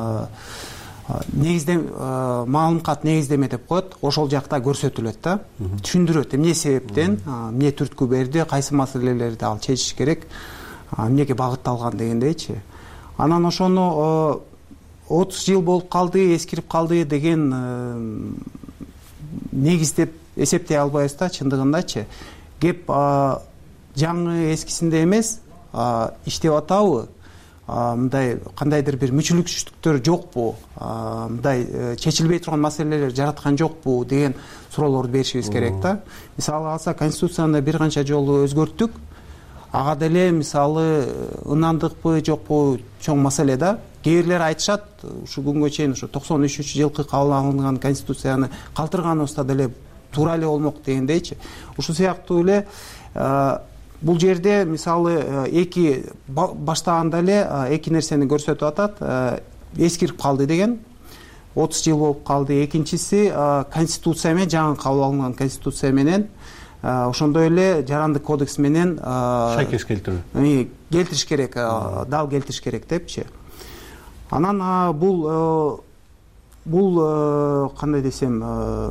маалымат негиздеме деп коет, ошол жакта көрсөтүлөт да, түшүндүрөт эмне себептен, эмне түрткү берди, кайсы маселелерди ал чечиш керек, эмнеге багытталган дегендейчи. Анан ошону 30 жыл болуп калды, эскирип калды деген негиз деп эсептей албайбыз да, чындыгындачы. Кеп жаңы эскисинде эмес, иштеп атабы, мындай кандайдыр бир мүчүлүксүздүктөр жокпу, мындай чечилбей турган маселелер жараткан жокпу деген суроолорду беришибиз керек да. Мисалы алса, Конституцияны бир канча жолу өзгөрттүк. Ага деле мисалы ынандыкпы жокпу чоң маселе да. Кээ бирлер айтышат, ушу күнгө чейин ушу 93-жылкы кабыл алынган Конституцияны калтырганыбызда деле туура эле болмок дегендейчи. Ушул сыяктуу эле бул жерде мисалы эки баштаганда эле эки нерсени көрсөтүп атат. Эскирип калды деген, 30 жыл болуп калды. Экинчиси Конституция менен, жаңы кабыл алынган Конституция менен, ошондой эле Жарандык кодекс менен шайкес келтириш керек, дал келтириш керек депчи. Анан бул кандай десем,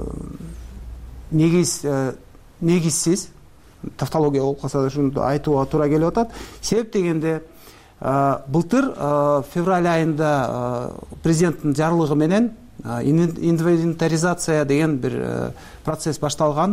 негизсиз, тавтология болуп калса да ушуну айтууга туура келип атат. Себеп дегенде былтыр февраль айында президенттин жарлыгы менен инвентаризация деген бир процесс башталган.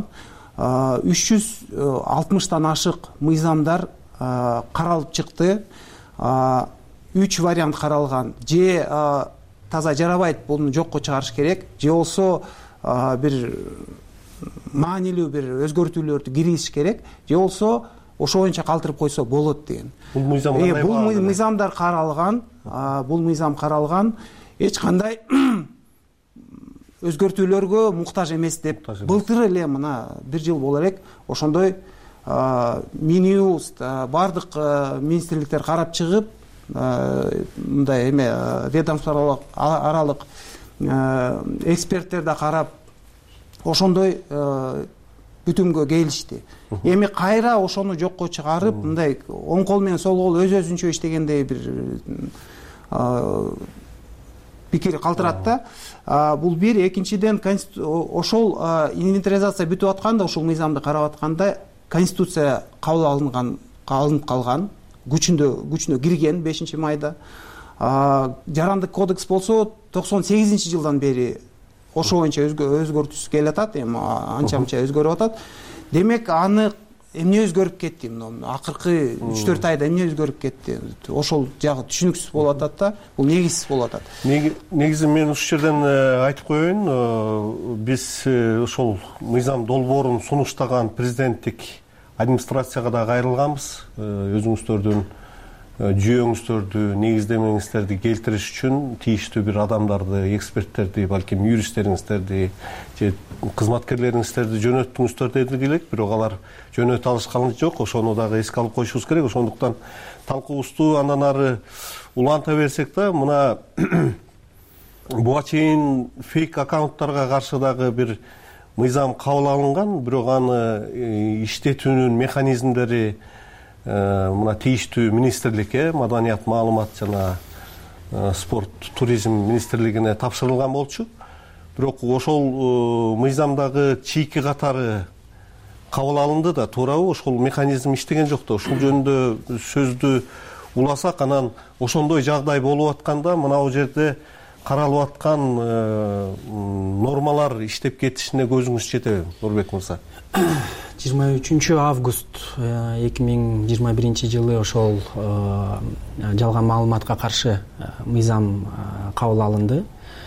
360тан ашык мыйзамдар каралып чыкты. 3 вариант каралган. Же таза жарабайт, буну жокко чыгарыш керек, же болсо бир маанилүү бир өзгөртүүлөрдү киргизиш керек, же болсо ошо боюнча калтырып койсо болот деген. Бул мыйзамдар каралган, бул мыйзам каралган, эч кандай өзгөртүүлөргө муктаж эмес деп былтыр эле мына 1 жыл боло элек ошондой Минюст бардык министрликтер карап чыгып, мындай эме ведомство аралык эксперттер да карап ошондой бүтүмгө келишти. Эми кайра ошону жокко чыгарып, мындай оң кол менен сол кол өз-өзүнчө иштегендей бир пикир калтырат да. Бул бир. Экинчиден, ошол инвентаризация бүтүп атканда, ушул мыйзамды карап атканда Конституция кабыл алынып калган, күчүнө кирген 5 майда. Жарандык кодекс болсо 98 жылдан бери ошо боюнча өзгөртүүсүз келе атат, эми анча-мынча өзгөрүп атат. Демек, аны эмне өзгөрүп кетти? Акыркы 3-4 айда эмне өзгөрүп кетти? Ошол жагы түшүнүксүз болуп атат да, бул негизсиз болуп атат. Негизи мен ушул жерден айтып коеюн, биз ошол мыйзам долбоорун сунуштаган президенттик администрацияга да кайрылганбыз. Өзүңүздөрдүн жүйөңүздөрдү, негиздемеңиздерди келтириш үчүн тийиштүү бир адамдарды, эксперттерди, балким юристтериңиздерди же кызматкерлериңиздерди жөнөттүңүздөр дедик элек, бирок алар жөнөтө алышкан жок. Ошону дагы эске алып коюшубуз керек. Ошондуктан талкуубузду андан ары уланта берсек да, мына буга чейин фейк аккаунттарга каршы дагы бир мыйзам кабыл алынган, бирок аны иштетүүнүн механизмдери мына тийиштүү министрликке, маданият, маалымат жана спорт, туризм министрлигине тапшырылган болчу. Бирок ошол мыйзамдагы чийки катары кабыл алынды да, туурабы? Ошол механизм иштеген жок да. Ушул жөнүндө сөздү уласак, анан ошондой жагдай болуп атканда мынау жерде каралып аткан нормалар иштеп кетишине көзүңүз жетеби, Нурбек мырза? 23 август 2021 жылы ошол жалган маалыматка каршы мыйзам кабыл алынды.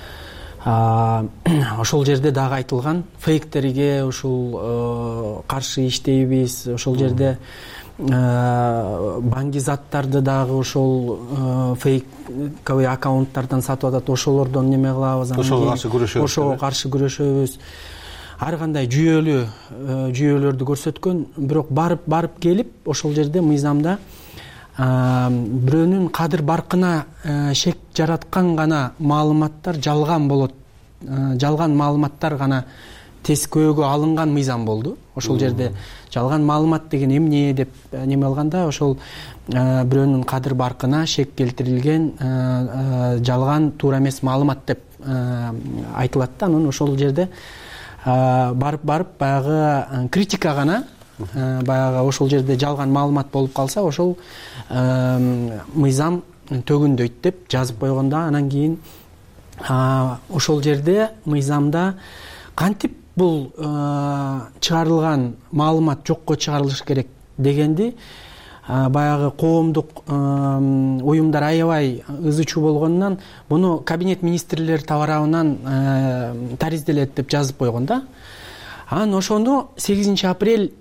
Ошол жерде дагы айтылган, фейктерге ушул каршы иштейбиз, ошол жерде баңгизаттарды дагы ошол фейковый аккаунттардан сатып атат, ошолордон неме кылабыз, ошого каршы күрөшөбүз. Ошого каршы күрөшөбүз. Ар кандай жүйөлөрдү көрсөткөн, бирок барып келип ошол жерде мыйзамда бирөөнүн кадыр баркына шек жараткан гана маалыматтар жалган болот, жалган маалыматтар гана тескөөгө алынган мыйзам болду. Ошол жерде жалган маалымат деген эмне деп неме алганда, ошол бирөөнүн кадыр баркына шек келтирилген жалган, туура эмес маалымат деп айтылат да. Анан ошол жерде барып баягы критика гана, баягы ошол жерде жалган маалымат болуп калса, ошол мыйзам төгүндөйт деп жазып койгондо, анан кийин ошол жерде мыйзамда кантип бул чыгарылган маалымат жокко чыгарылыш керек дегенди баягы коомдук уюмдар аябай ызы чуу болгонунан буну кабинет министрлер табарабынан таризделет деп жазып койгон да. Анан ошону 8 апрель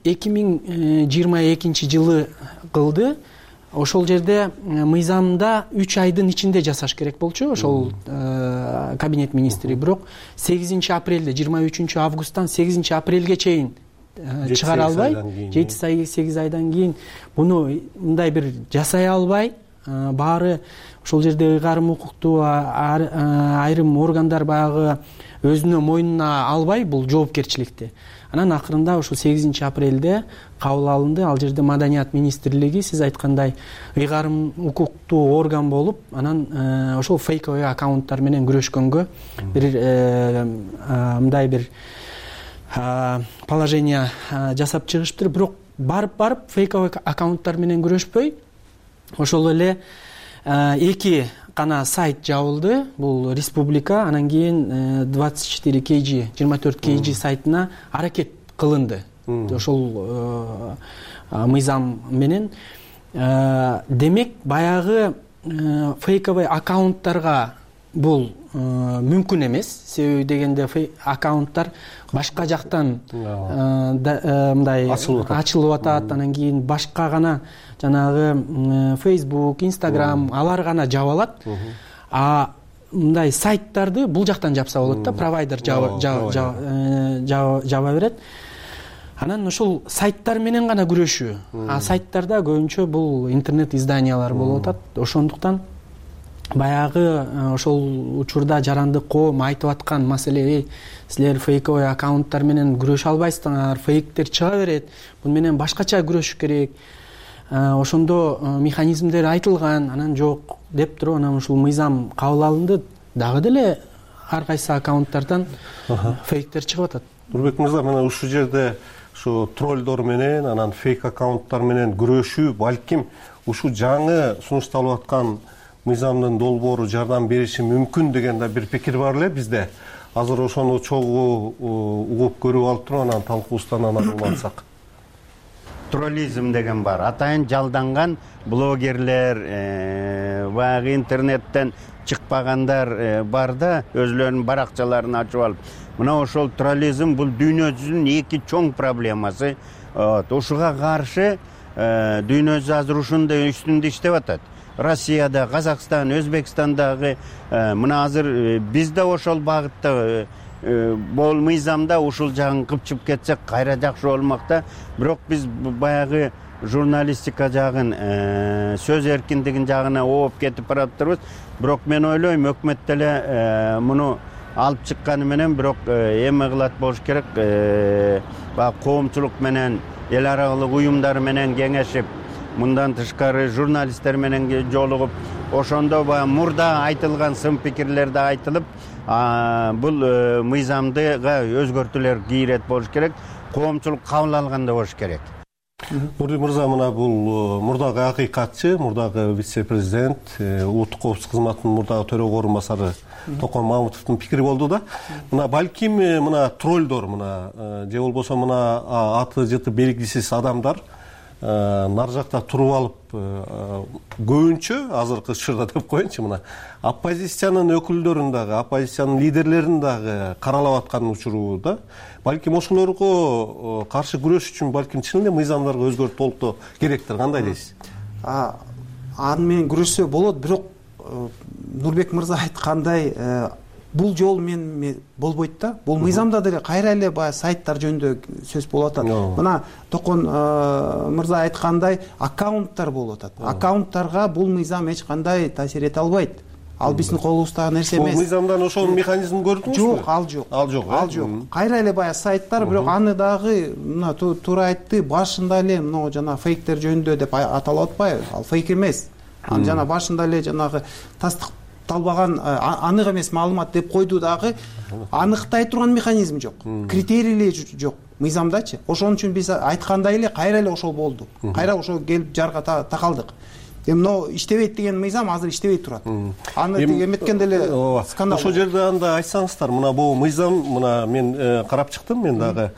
2022 жылы кылды. Ошол жерде мыйзамда 3 айдын ичинде жасаш керек болчу ошол кабинет министри, бирок 8 апрелде 23 августтан 8 апрелге чейин чыгара албай, 7-8 айдан кийин буну мындай бир жасай албай, баары ошол жерде ыйгарым укуктуу айрым органдар баягы өзүнө мойнуна албай бул жоопкерчиликти. Анан акырында ошол 8 апрелде кабыл алынды. Ал жерде Маданият министрлиги, сиз айткандай, ыйгарым укуктуу орган болуп, анан ошол фейковый аккаунттар менен күрөшкөнгө бир мындай бир положение жасап чыгышыптыр. Бирок барып фейковый аккаунттар менен күрөшпөй, ошол эле 2 гана сайт жабылды. Бул Республика, анан кийин 24 kg, 24 kg сайтына аракет кылынды. Ошол мыйзам менен. Демек, баягы фейковый аккаунттарга бул мүмкүн эмес. Себеби дегенде аккаунттар башка жактан мындай ачылып атат, анан кийин башка гана жанагы Facebook, Instagram алар гана жаба алат. Мындай сайттарды бул жактан жапса болот да, провайдер жаба берет. Анан ошол сайттар менен гана күрөшүү. Сайттарда көбүнчө бул интернет изданиялар болуп атат. Ошондуктан баягы ошол учурда жарандык коом айтып аткан маселе, силер фейковый аккаунттар менен күрөшө албайсыңар, фейктер чыга берет, бул менен башкача күрөшүш керек. Ошондо механизмдер айтылган, анан жок деп туруп, анан ушул мыйзам кабыл алынды. Дагы деле ар кайсы аккаунттардан фейктер чыгып атат. Нурбек мырза, мына ушул жерде ушу троллдор менен, анан фейк аккаунттар менен күрөшүү балким ушу жаңы сунушталып аткан мыйзамдын долбоору жардам бериши мүмкүн деген да бир пикир бар эле бизде. Азыр ошону чогуу угуп көрүп алып туруп, анан талкуубуздан анан улантсак. Троллизм деген бар. Атайын жалданган блогерлер, баягы интернеттен чыкпагандар бар да, өзлөрүнүн баракчаларын ачып алып. Мына ошол троллизм бул дүйнө жүзүнүн 2 чоң проблемасы. Ошуга каршы дүйнө жүзү азыр ушундай үстүндө иштеп атат. Россияда, Казакстан, Өзбекстандагы мына азыр биз да ошол багытта бул мыйзамда ушул жагын кыпчып кетсек кайра жакшы болмок да. Бирок биз баягы журналистика жагын, сөз эркиндигин жагына ооп кетип баратырбыз. Бирок мен ойлойм, өкмөт деле муну алып чыкканы менен, бирок эме кылат болуш керек. Коомчулук менен, эл аралык уюмдар менен кеңешип, мындан тышкары журналисттер менен жолугуп, ошондо мурда айтылган сын пикирлерди айтылып, бул мыйзамдыга өзгөртүүлөр кийрет болуш керек. коомчулук кабыл алгандай болуш керек. Нурди мырза, мына бул мурдагы акыйкатчы, мурдагы вице-президент, улуттук коопсуздук кызматынын мурдагы төрөгө орун басары Токон Мамутовдун пикири болду да. Мына балким мына троллдор, мына же болбосо мына аты жыты белгисиз адамдар нар жакта туруп алып, көбүнчө азыркы учурда деп коеюнчу, мына оппозициянын өкүлдөрүн дагы, оппозициянын лидерлерин дагы каралап аткан учуру да. Балким ошолорго каршы күрөш үчүн балким чын эле мыйзамдарга өзгөртүү толуктоо керектир. Кандай дейсиз? Аны менен күрөшсө болот, бирок Нурбек мырза айткандай, бул жол мен болбойт да. Бул мыйзамда деле кайра эле баягы сайттар жөнүндө сөз болуп атат. Мына Токон мырза айткандай, аккаунттар болуп атат. Аккаунттарга бул мыйзам эч кандай таасир эте албайт. Ал биздин колубуздагы нерсе эмес. Бул мыйзамдан ошол механизм көрдүңүзбү? Жок, ал жок. Ал жок. Кайра эле баягы сайттар, бирок аны дагы мына туура айтты, башында эле мына жана фейктер жөнүндө деп аталып атпайбы? Ал фейк эмес. Аны жана башында эле жанагы тастыкталбаган анык эмес маалымат деп койду дагы, аныктай турган механизм жок. Критерийлери жок мыйзамдачы. Ошон үчүн биз айткандай эле кайра эле ошол болду. Кайра ошол келип жарга такалдык. Эми иштебейт деген мыйзам азыр иштебей турат. Аны эметкенде эле скандал. Ошол жерде анда айтсаңыздар, мына бул мыйзам, мына мен карап чыктым, мен дагы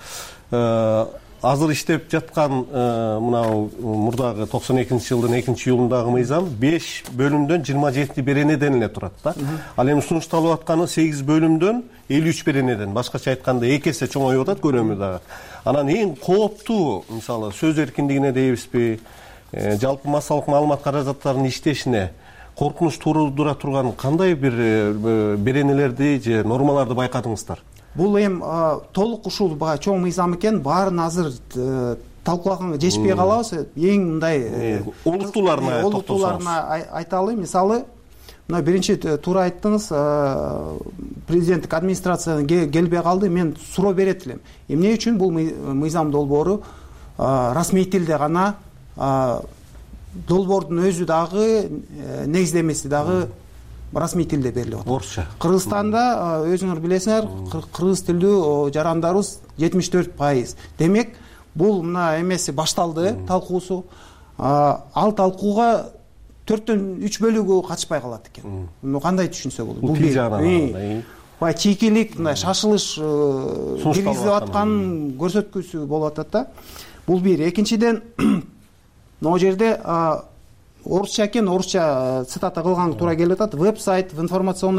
азыр иштеп жаткан мына мурдагы 92-жылдын 2-июлундагы мыйзам 5 бөлүмдөн 27 беренеден эле турат да. Ал эми сунушталып атканы 8 бөлүмдөн 53 беренеден. Башкача айтканда 2 эсе чоңоюп атат, көрөмү дагы. Анан эң кооптуу, мисалы, сөз эркиндигине дейбизби, жалпы массалык маалымат каражаттарынын иштешине коркунуч туудура турган кандай бир беренелерди же нормаларды байкадыңыздар? Бул эми толук ушул чоң мыйзам экен, баарын азыр талкуулаганга жетпей калабыз. Эң мындай олуттууларына айталы. Мисалы, мына биринчи туура айттыңыз, президенттик администрациядан келбей калды. Мен суроо берет элем. Эмне үчүн бул мыйзам долбоору расмий тилде гана, долбоордун өзү дагы, негиздемеси дагы расмий тилде берилип атат. Орусча. Кыргызстанда өзүңөр билесиңер, кыргыз тилдүү жарандарыбыз 74%. Демек, бул мына эмеси башталды, талкуусу. Ал талкууга 4-төн 3 бөлүгү катышпай калат экен. Кандай түшүнсө болот? Бул бир баягы чийкилик, мындай шашылыш киргизип аткан көрсөткүсү болуп атат да. Бул бир. Экинчиден, могу жерде орусча экен, орусча цитата кылганга туура келип атат. Веб-сайт в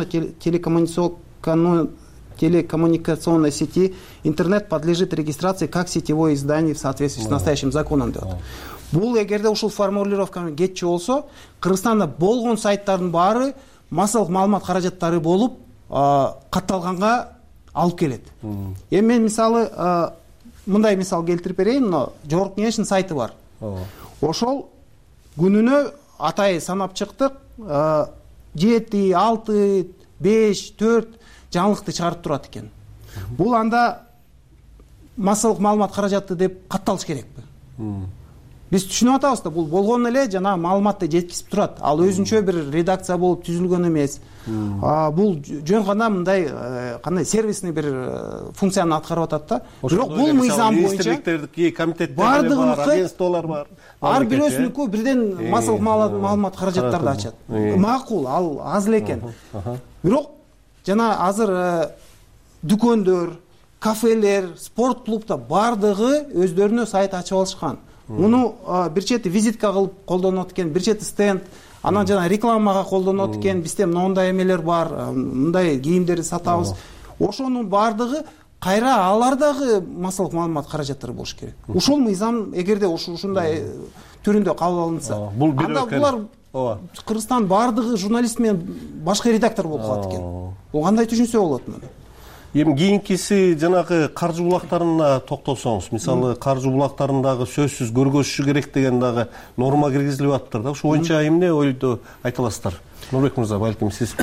информационно-телекоммуникационной сети интернет подлежит регистрации как сетевое издание в соответствии с настоящим законом деп атат. Бул эгерде ушул формулировка менен кетчү болсо, Кыргызстанда болгон сайттардын баары массалык маалымат каражаттары болуп катталганга алып келет. Эми мен мисалы мындай мисал келтирип берейин. Жогорку кеңештин сайты бар. Ошол күнүнө атай санап чыктык, 7, 6, 5, 4 жаңылыкты чыгарып турат экен. Бул анда массалык маалымат каражаты деп катталыш керекпи? Биз түшүнүп атабыз да, бул болгон эле жана маалыматты жеткизип турат. Ал өзүнчө бир редакция болуп түзүлгөн эмес. Бул жөн гана мындай кандай сервисный бир функцияны аткарып атат да. Бирок бул мыйзам боюнча комитеттер бар, агентстволор бар. Ар бирөөсүнүкү бирден массалык маалымат каражаттарды ачат. Макул, ал аз эле экен. Бирок жана азыр дүкөндөр, кафелер, спорт клубда бардыгы өздөрүнө сайт ачып алышкан. Муну бир чети визитка кылып колдонот экен, бир чети стенд, анан жана рекламага колдонот экен. Бизде мындай эмелер бар, мындай кийимдерди сатабыз. Ошонун бардыгы кайра алар дагы массалык маалымат каражаттары болуш керек. Ушул мыйзам эгерде ушундай түрүндө кабыл алынса, анда булар Кыргызстан бардыгы журналист менен башкы редактор болуп калат экен. Бул кандай түшүнсө болот муну? Эми кийинкиси жанагы каржы булактарына токтолсоңуз, мисалы каржы булактарындагы сөзсүз көргөзүшү керек деген дагы норма киргизилип атыптыр да. Ошол боюнча эмне ойду айта аласыздар? Нурбек мырза, балким сиз.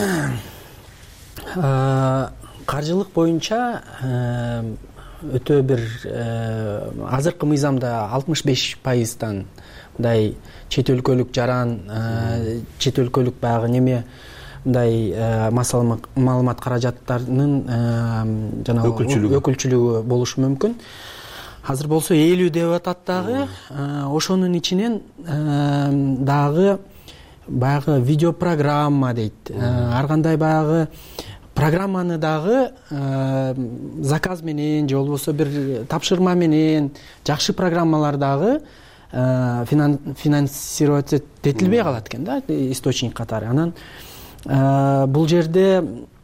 Каржылык боюнча өтө бир азыркы мыйзамда 65%дан мындай чет өлкөлүк жаран, чет өлкөлүк баягы неме мындай массалык маалымат каражаттарынын жана өкүлчүлүгү болушу мүмкүн. азыр болсо 50 деп атат дагы. Ошонун ичинен дагы баягы видеопрограмма дейт. Ар кандай баягы программаны дагы заказ менен же болбосо бир тапшырма менен жакшы программалар дагы финансировать этилбей калат экен да, источник катары. Анан бул жерде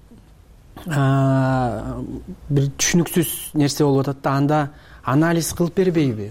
бир түшүнүксүз нерсе болуп атат да, анда анализ кылып бербейби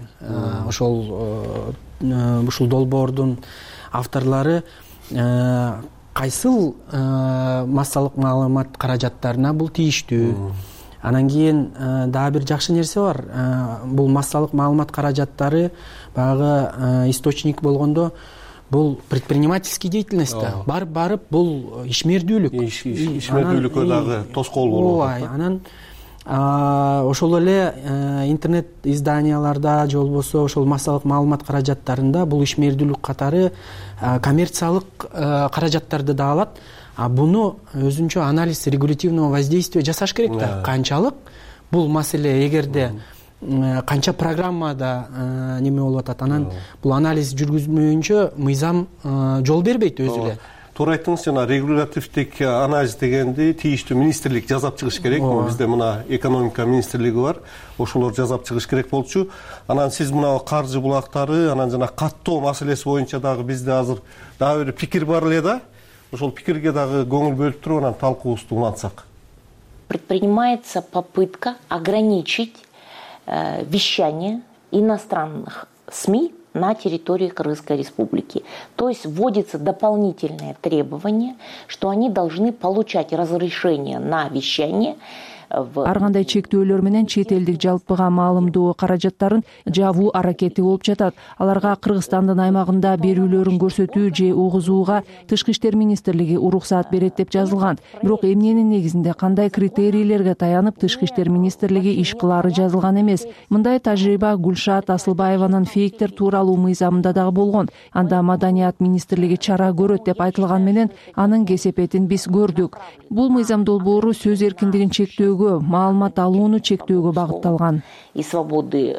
ушул долбоордун авторлору кайсыл массалык маалымат каражаттарына бул тийиштүү. Анан кийин дагы бир жакшы нерсе бар. Бул массалык маалымат каражаттары баягы источник болгондо бул предпринимательский деятельность да. Барып бул ишмердүүлүк. Ишмердүүлүккө дагы тоскоол болуп атат. Анан ошол эле интернет изданияларда же болбосо ошол массалык маалымат каражаттарында бул ишмердүүлүк катары коммерциялык каражаттарды да алат. Буну өзүнчө анализ регулятивного воздействия жасаш керек да. Канчалык бул маселе эгерде канча программада неме болуп атат, анан бул анализ жүргүзмөйүнчө мыйзам жол бербейт өзү эле. Туура айттыңыз, жана регулятивдик анализ дегенди тийиштүү министрлик жасап чыгыш керек. Бизде мына экономика министрлиги бар, ошолор жасап чыгыш керек болчу. Анан сиз мына каржы булактары, анан жана каттоо маселеси боюнча дагы бизде азыр дагы бир пикир бар эле да. Ошол пикирге дагы көңүл бөлүп туруп анан талкуубузду улантсак. Предпринимается попытка ограничить вещание иностранных СМИ на территории Кыргызской Республики. То есть вводится дополнительное требование, что они должны получать разрешение на вещание. Ар кандай чектөөлөр менен чет элдик жалпыга маалымдоо каражаттарын жабуу аракети болуп жатат. Аларга Кыргызстандын аймагында берүүлөрүн көрсөтүү же угузууга Тышкы иштер министрлиги уруксаат берет деп жазылган. Бирок эмненин негизинде кандай критерийлерге таянып Тышкы иштер министрлиги иш кылаары жазылган эмес. Мындай тажрыйба Гүлшат Асылбаеванын фейктер тууралуу мыйзамында дагы болгон. Анда Маданият министрлиги чара көрөт деп айтылган менен анын кесепетин биз көрдүк. Бул мыйзам долбоору сөз эркиндигин чектөөгө, маалымат алууну чектөөгө багытталган. И свободы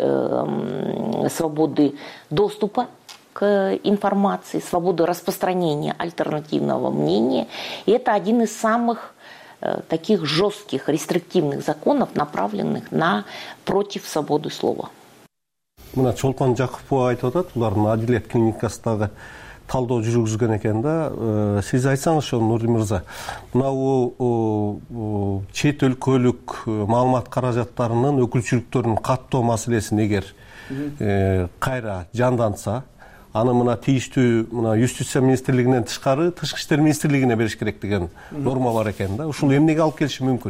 доступа к информации, свободы распространения альтернативного мнения. И это один из самых таких жестких, рестриктивных законов, направленных против свободы слова. Мына Чолпон Жакупова айтып атат, булардын Адилет клиникасындагы талдоо жүргүзгөн экен да. Сиз айтсаңыз ошо, Нури мырза, мына чет өлкөлүк маалымат каражаттарынын өкүлчүлүктөрүнүн каттоо маселесин эгер кайра жандантса, аны мына тийиштүү мына Юстиция министрлигинен тышкары Тышкы иштер министрлигине бериш керек деген норма бар экен да. Ушул эмнеге алып келиши мүмкүн?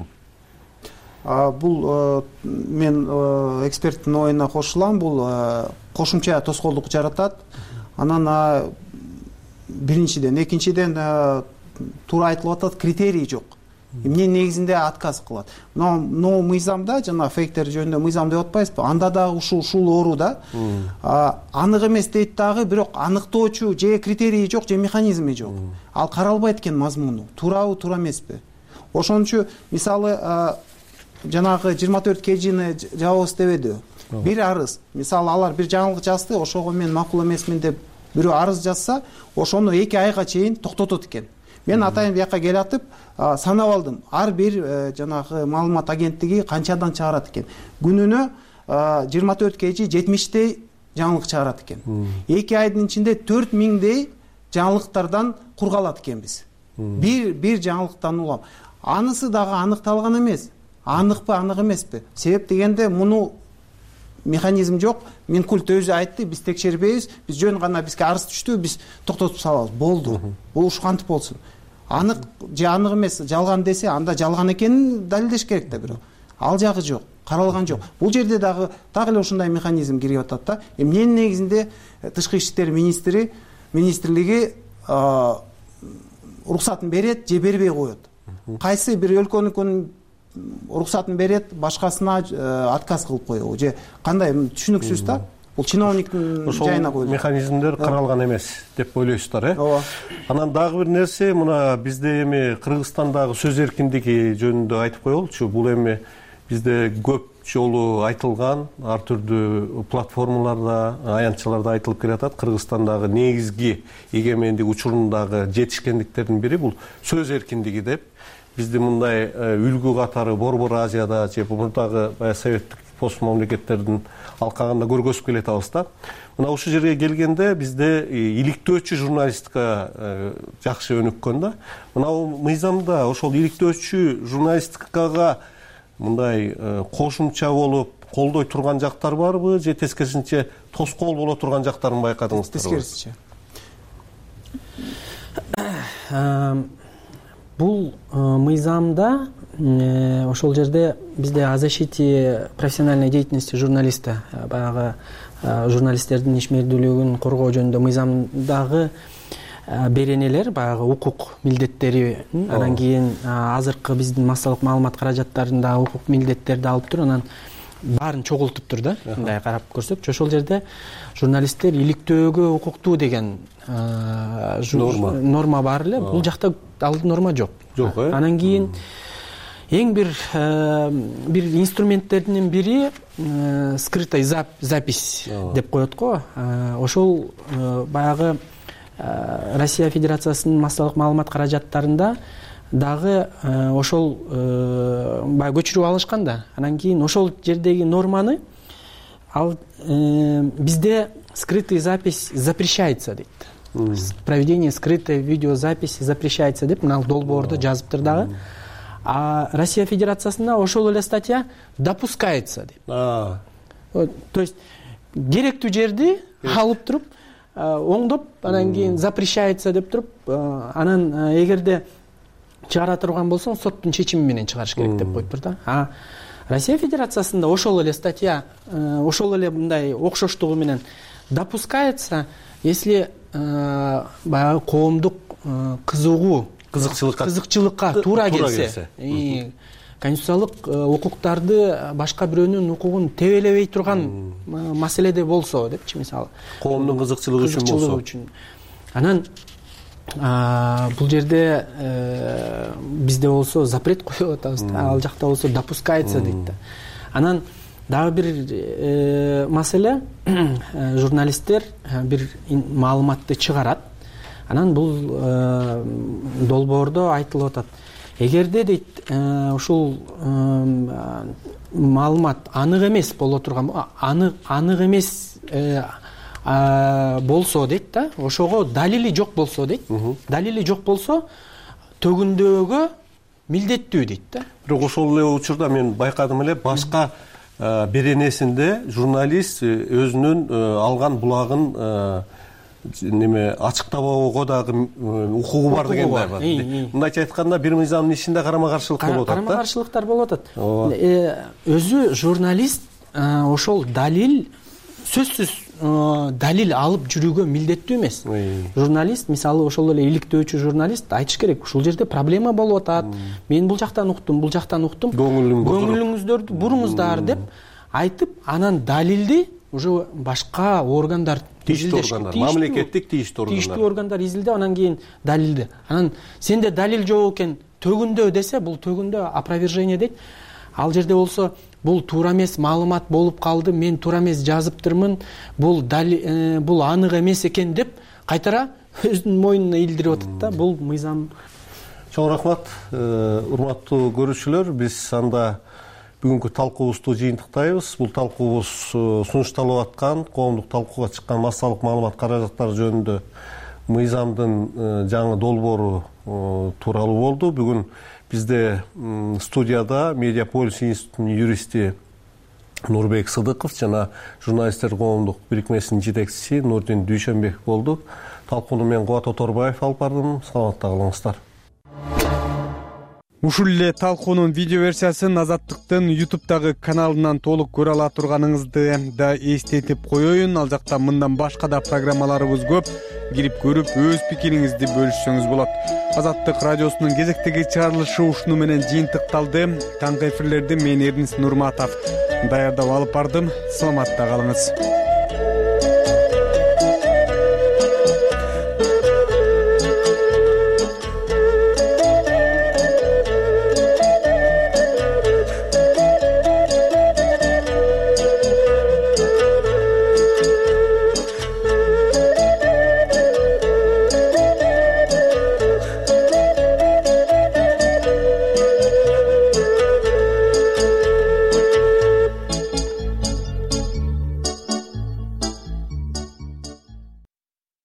Бул мен эксперттин оюна кошулам. Бул кошумча тоскоолдук жаратат. Анан биринчиден, экинчиден туура айтылып атат, критерий жок. Эмне негизинде отказ кылат. Но мыйзамда жана фейктер жөнүндө мыйзам деп атпайсызбы? Анда дагы ушул оору да. Анык эмес дейт дагы, бирок аныктоочу же критерии жок, же механизми жок. Ал каралбайт экен мазмуну. Туурабы, туура эмеспи? Ошон үчүн мисалы жанагы 24 кежини жабабыз дебеди. Бир арыз, мисалы алар бир жаңылык жазды, ошого мен макул эмесмин деп бирөө арыз жазса, ошону 2 айга чейин токтотот экен. Мен атайын бияка келатып санап алдым. Ар бир жанагы маалымат агенттиги канчадан чыгарат экен. Күнүнө 24 кежи 70дей жаңылык чыгарат экен. 2 айдын ичинде 4000дей жаңылыктардан кургалат экенбиз. Бир жаңылыктан улам. Анысы дагы аныкталган эмес. Аныкпы, анык эмеспи? Себеп дегенде муну механизм жок. Минкульт өзү айтты, биз текшербейбиз, биз жөн гана бизге арыз түштү, биз токтотуп салабыз. Болду. Бул ушкантип болсун. Анык же анык эмес, жалган десе, анда жалган экенин далилдеш керек да, бирок ал жагы жок, каралган жок. Бул жерде дагы эле ушундай механизм кирип атат да. Эмненин негизинде Тышкы иштер министрлиги уруксатын берет же бербей коет. Кайсы бир өлкөнүн уруксатын берет, башкасына отказ кылып коебу же кандай, түшүнүксүз да. Бул чиновниктин жайына коюлат. Механизмдер каралган эмес деп ойлойсуздар, Ооба. Анан дагы бир нерсе, мына бизде эми Кыргызстандагы сөз эркиндиги жөнүндө айтып коелучу. Бул эми бизде көп жолу айтылган, ар түрдүү платформаларда, аянтчаларда айтылып келатат. Кыргызстандагы негизги эгемендик учурундагы жетишкендиктердин бири бул сөз эркиндиги деп. Бизди мындай үлгү катары Борбор Азияда же мурдагы советтик пост мамлекеттердин алкагында көргөзүп келатабыз да. Мына ушул жерге келгенде бизде иликтөөчү журналистика жакшы өнүккөн да. Мына мыйзамда ошол иликтөөчү журналистикага мындай кошумча болуп колдой турган жактар барбы же тескерисинче тоскоол боло турган жактарын байкадыңызбы? Тескерисинче. Бул мыйзамда ошол жерде бизде о защите профессиональной деятельности журналиста, баягы журналисттердин ишмердүүлүгүн коргоо жөнүндө мыйзамдагы беренелер, баягы укук милдеттери, анан кийин азыркы биздин массалык маалымат каражаттарында укук милдеттерди алып туруп, анан баарын чогултуптур да. Мындай карап көрсөкчү, ошол жерде журналисттер иликтөөгө укуктуу деген норма бар эле. Бул жакта ал норма жок. Жок, Анан кийин эң бир инструменттердин бири скрытая запись деп коет го. Ошол баягы Россия Федерациясынын массалык маалымат каражаттарында дагы ошол баягы көчүрүп алышкан да. Анан кийин ошол жердеги норманы ал бизде скрытая запись запрещается дейт. Проведение скрытой видеозаписи запрещается деп мына долбоордо жазыптыр дагы. А Россия Федерациясында ошол эле статья допускается дейт. То есть керектүү жерди алып туруп оңдоп, анан кийин запрещается деп туруп, анан эгерде чыгара турган болсоң соттун чечими менен чыгарыш керек деп коюптур да. А Россия Федерациясында ошол эле статья, ошол эле мындай окшоштугу менен допускается, если баягы коомдук кызыкчылыкка туура келсе, конституциялык укуктарды башка бирөөнүн укугун тебелебей турган маселеде болсо депчи, мисалы коомдун кызыкчылыгы үчүн. Анан бул жерде бизде болсо запрет коюп атабыз, ал жакта болсо допускается дейт да. Анан дагы бир маселе, журналисттер бир маалыматты чыгарат. Анан бул долбоордо айтылып атат. Эгерде дейт ушул маалымат анык эмес боло турган, анык эмес болсо дейт да, ошого далили жок болсо дейт. Далили жок болсо төгүндөөгө милдеттүү дейт да. Бирок ошол эле учурда мен байкадым эле, башка беренесинде журналист өзүнүн алган булагын ачыктабоого дагы укугу бар деген бар. Мындайча айтканда, бир мыйзамдын ичинде карама-каршылык болуп атат да. Карама-каршылыктар болуп атат. Өзү журналист ошол далил, сөзсүз далил алып жүрүүгө милдеттүү эмес. Журналист, мисалы ошол эле иликтөөчү журналист айтыш керек, ушул жерде проблема болуп атат. Мен бул жактан уктум, бул жактан уктум. Көңүлүңүздөрдү буруңуздар деп айтып, анан далилди уже башка органдар, мамлекеттик тийиштүү органдар изилдеп, анан кийин далилди. Анан сенде далил жок экен, төгүндө десе, бул төгүндө опровержение дейт. Ал жерде болсо бул туура эмес маалымат болуп калды, мен туура эмес жазыптырмын, бул анык эмес экен деп кайтара өзүнүн мойнуна илдирип атат да. Бул мыйзам. Чоң рахмат, урматтуу көрүүчүлөр. Биз анда бүгүнкү талкуубузду жыйынтыктайбыз. Бул талкуубуз сунушталып аткан, коомдук талкууга чыккан массалык маалымат каражаттары жөнүндө мыйзамдын жаңы долбоору тууралуу болду. Бүгүн бизде студияда Медиаполис институтунун юристи Нурбек Сыдыков жана журналисттер коомдук бирикмесинин жетекчиси Нурдин Дүйшөнбеков болду. Талкууну мен Кубат Оторбаев алып бардым. Саламатта калыңыздар. Ушул эле талкуунун видео версиясын Азаттыктын YouTube'дагы каналынан толук көрө ала турганыңызды да эстетип коеюн. Ал жакта мындан башка да программаларыбыз көп. Кирип көрүп, өз пикириңизди бөлүшсөңүз болот. Азаттык радиосунун кезектеги чыгарылышы ушуну менен жыйынтыкталды. Таңкы эфирлерди мен Эрнис Нурматов даярдап алып бардым. Саламатта калыңыз.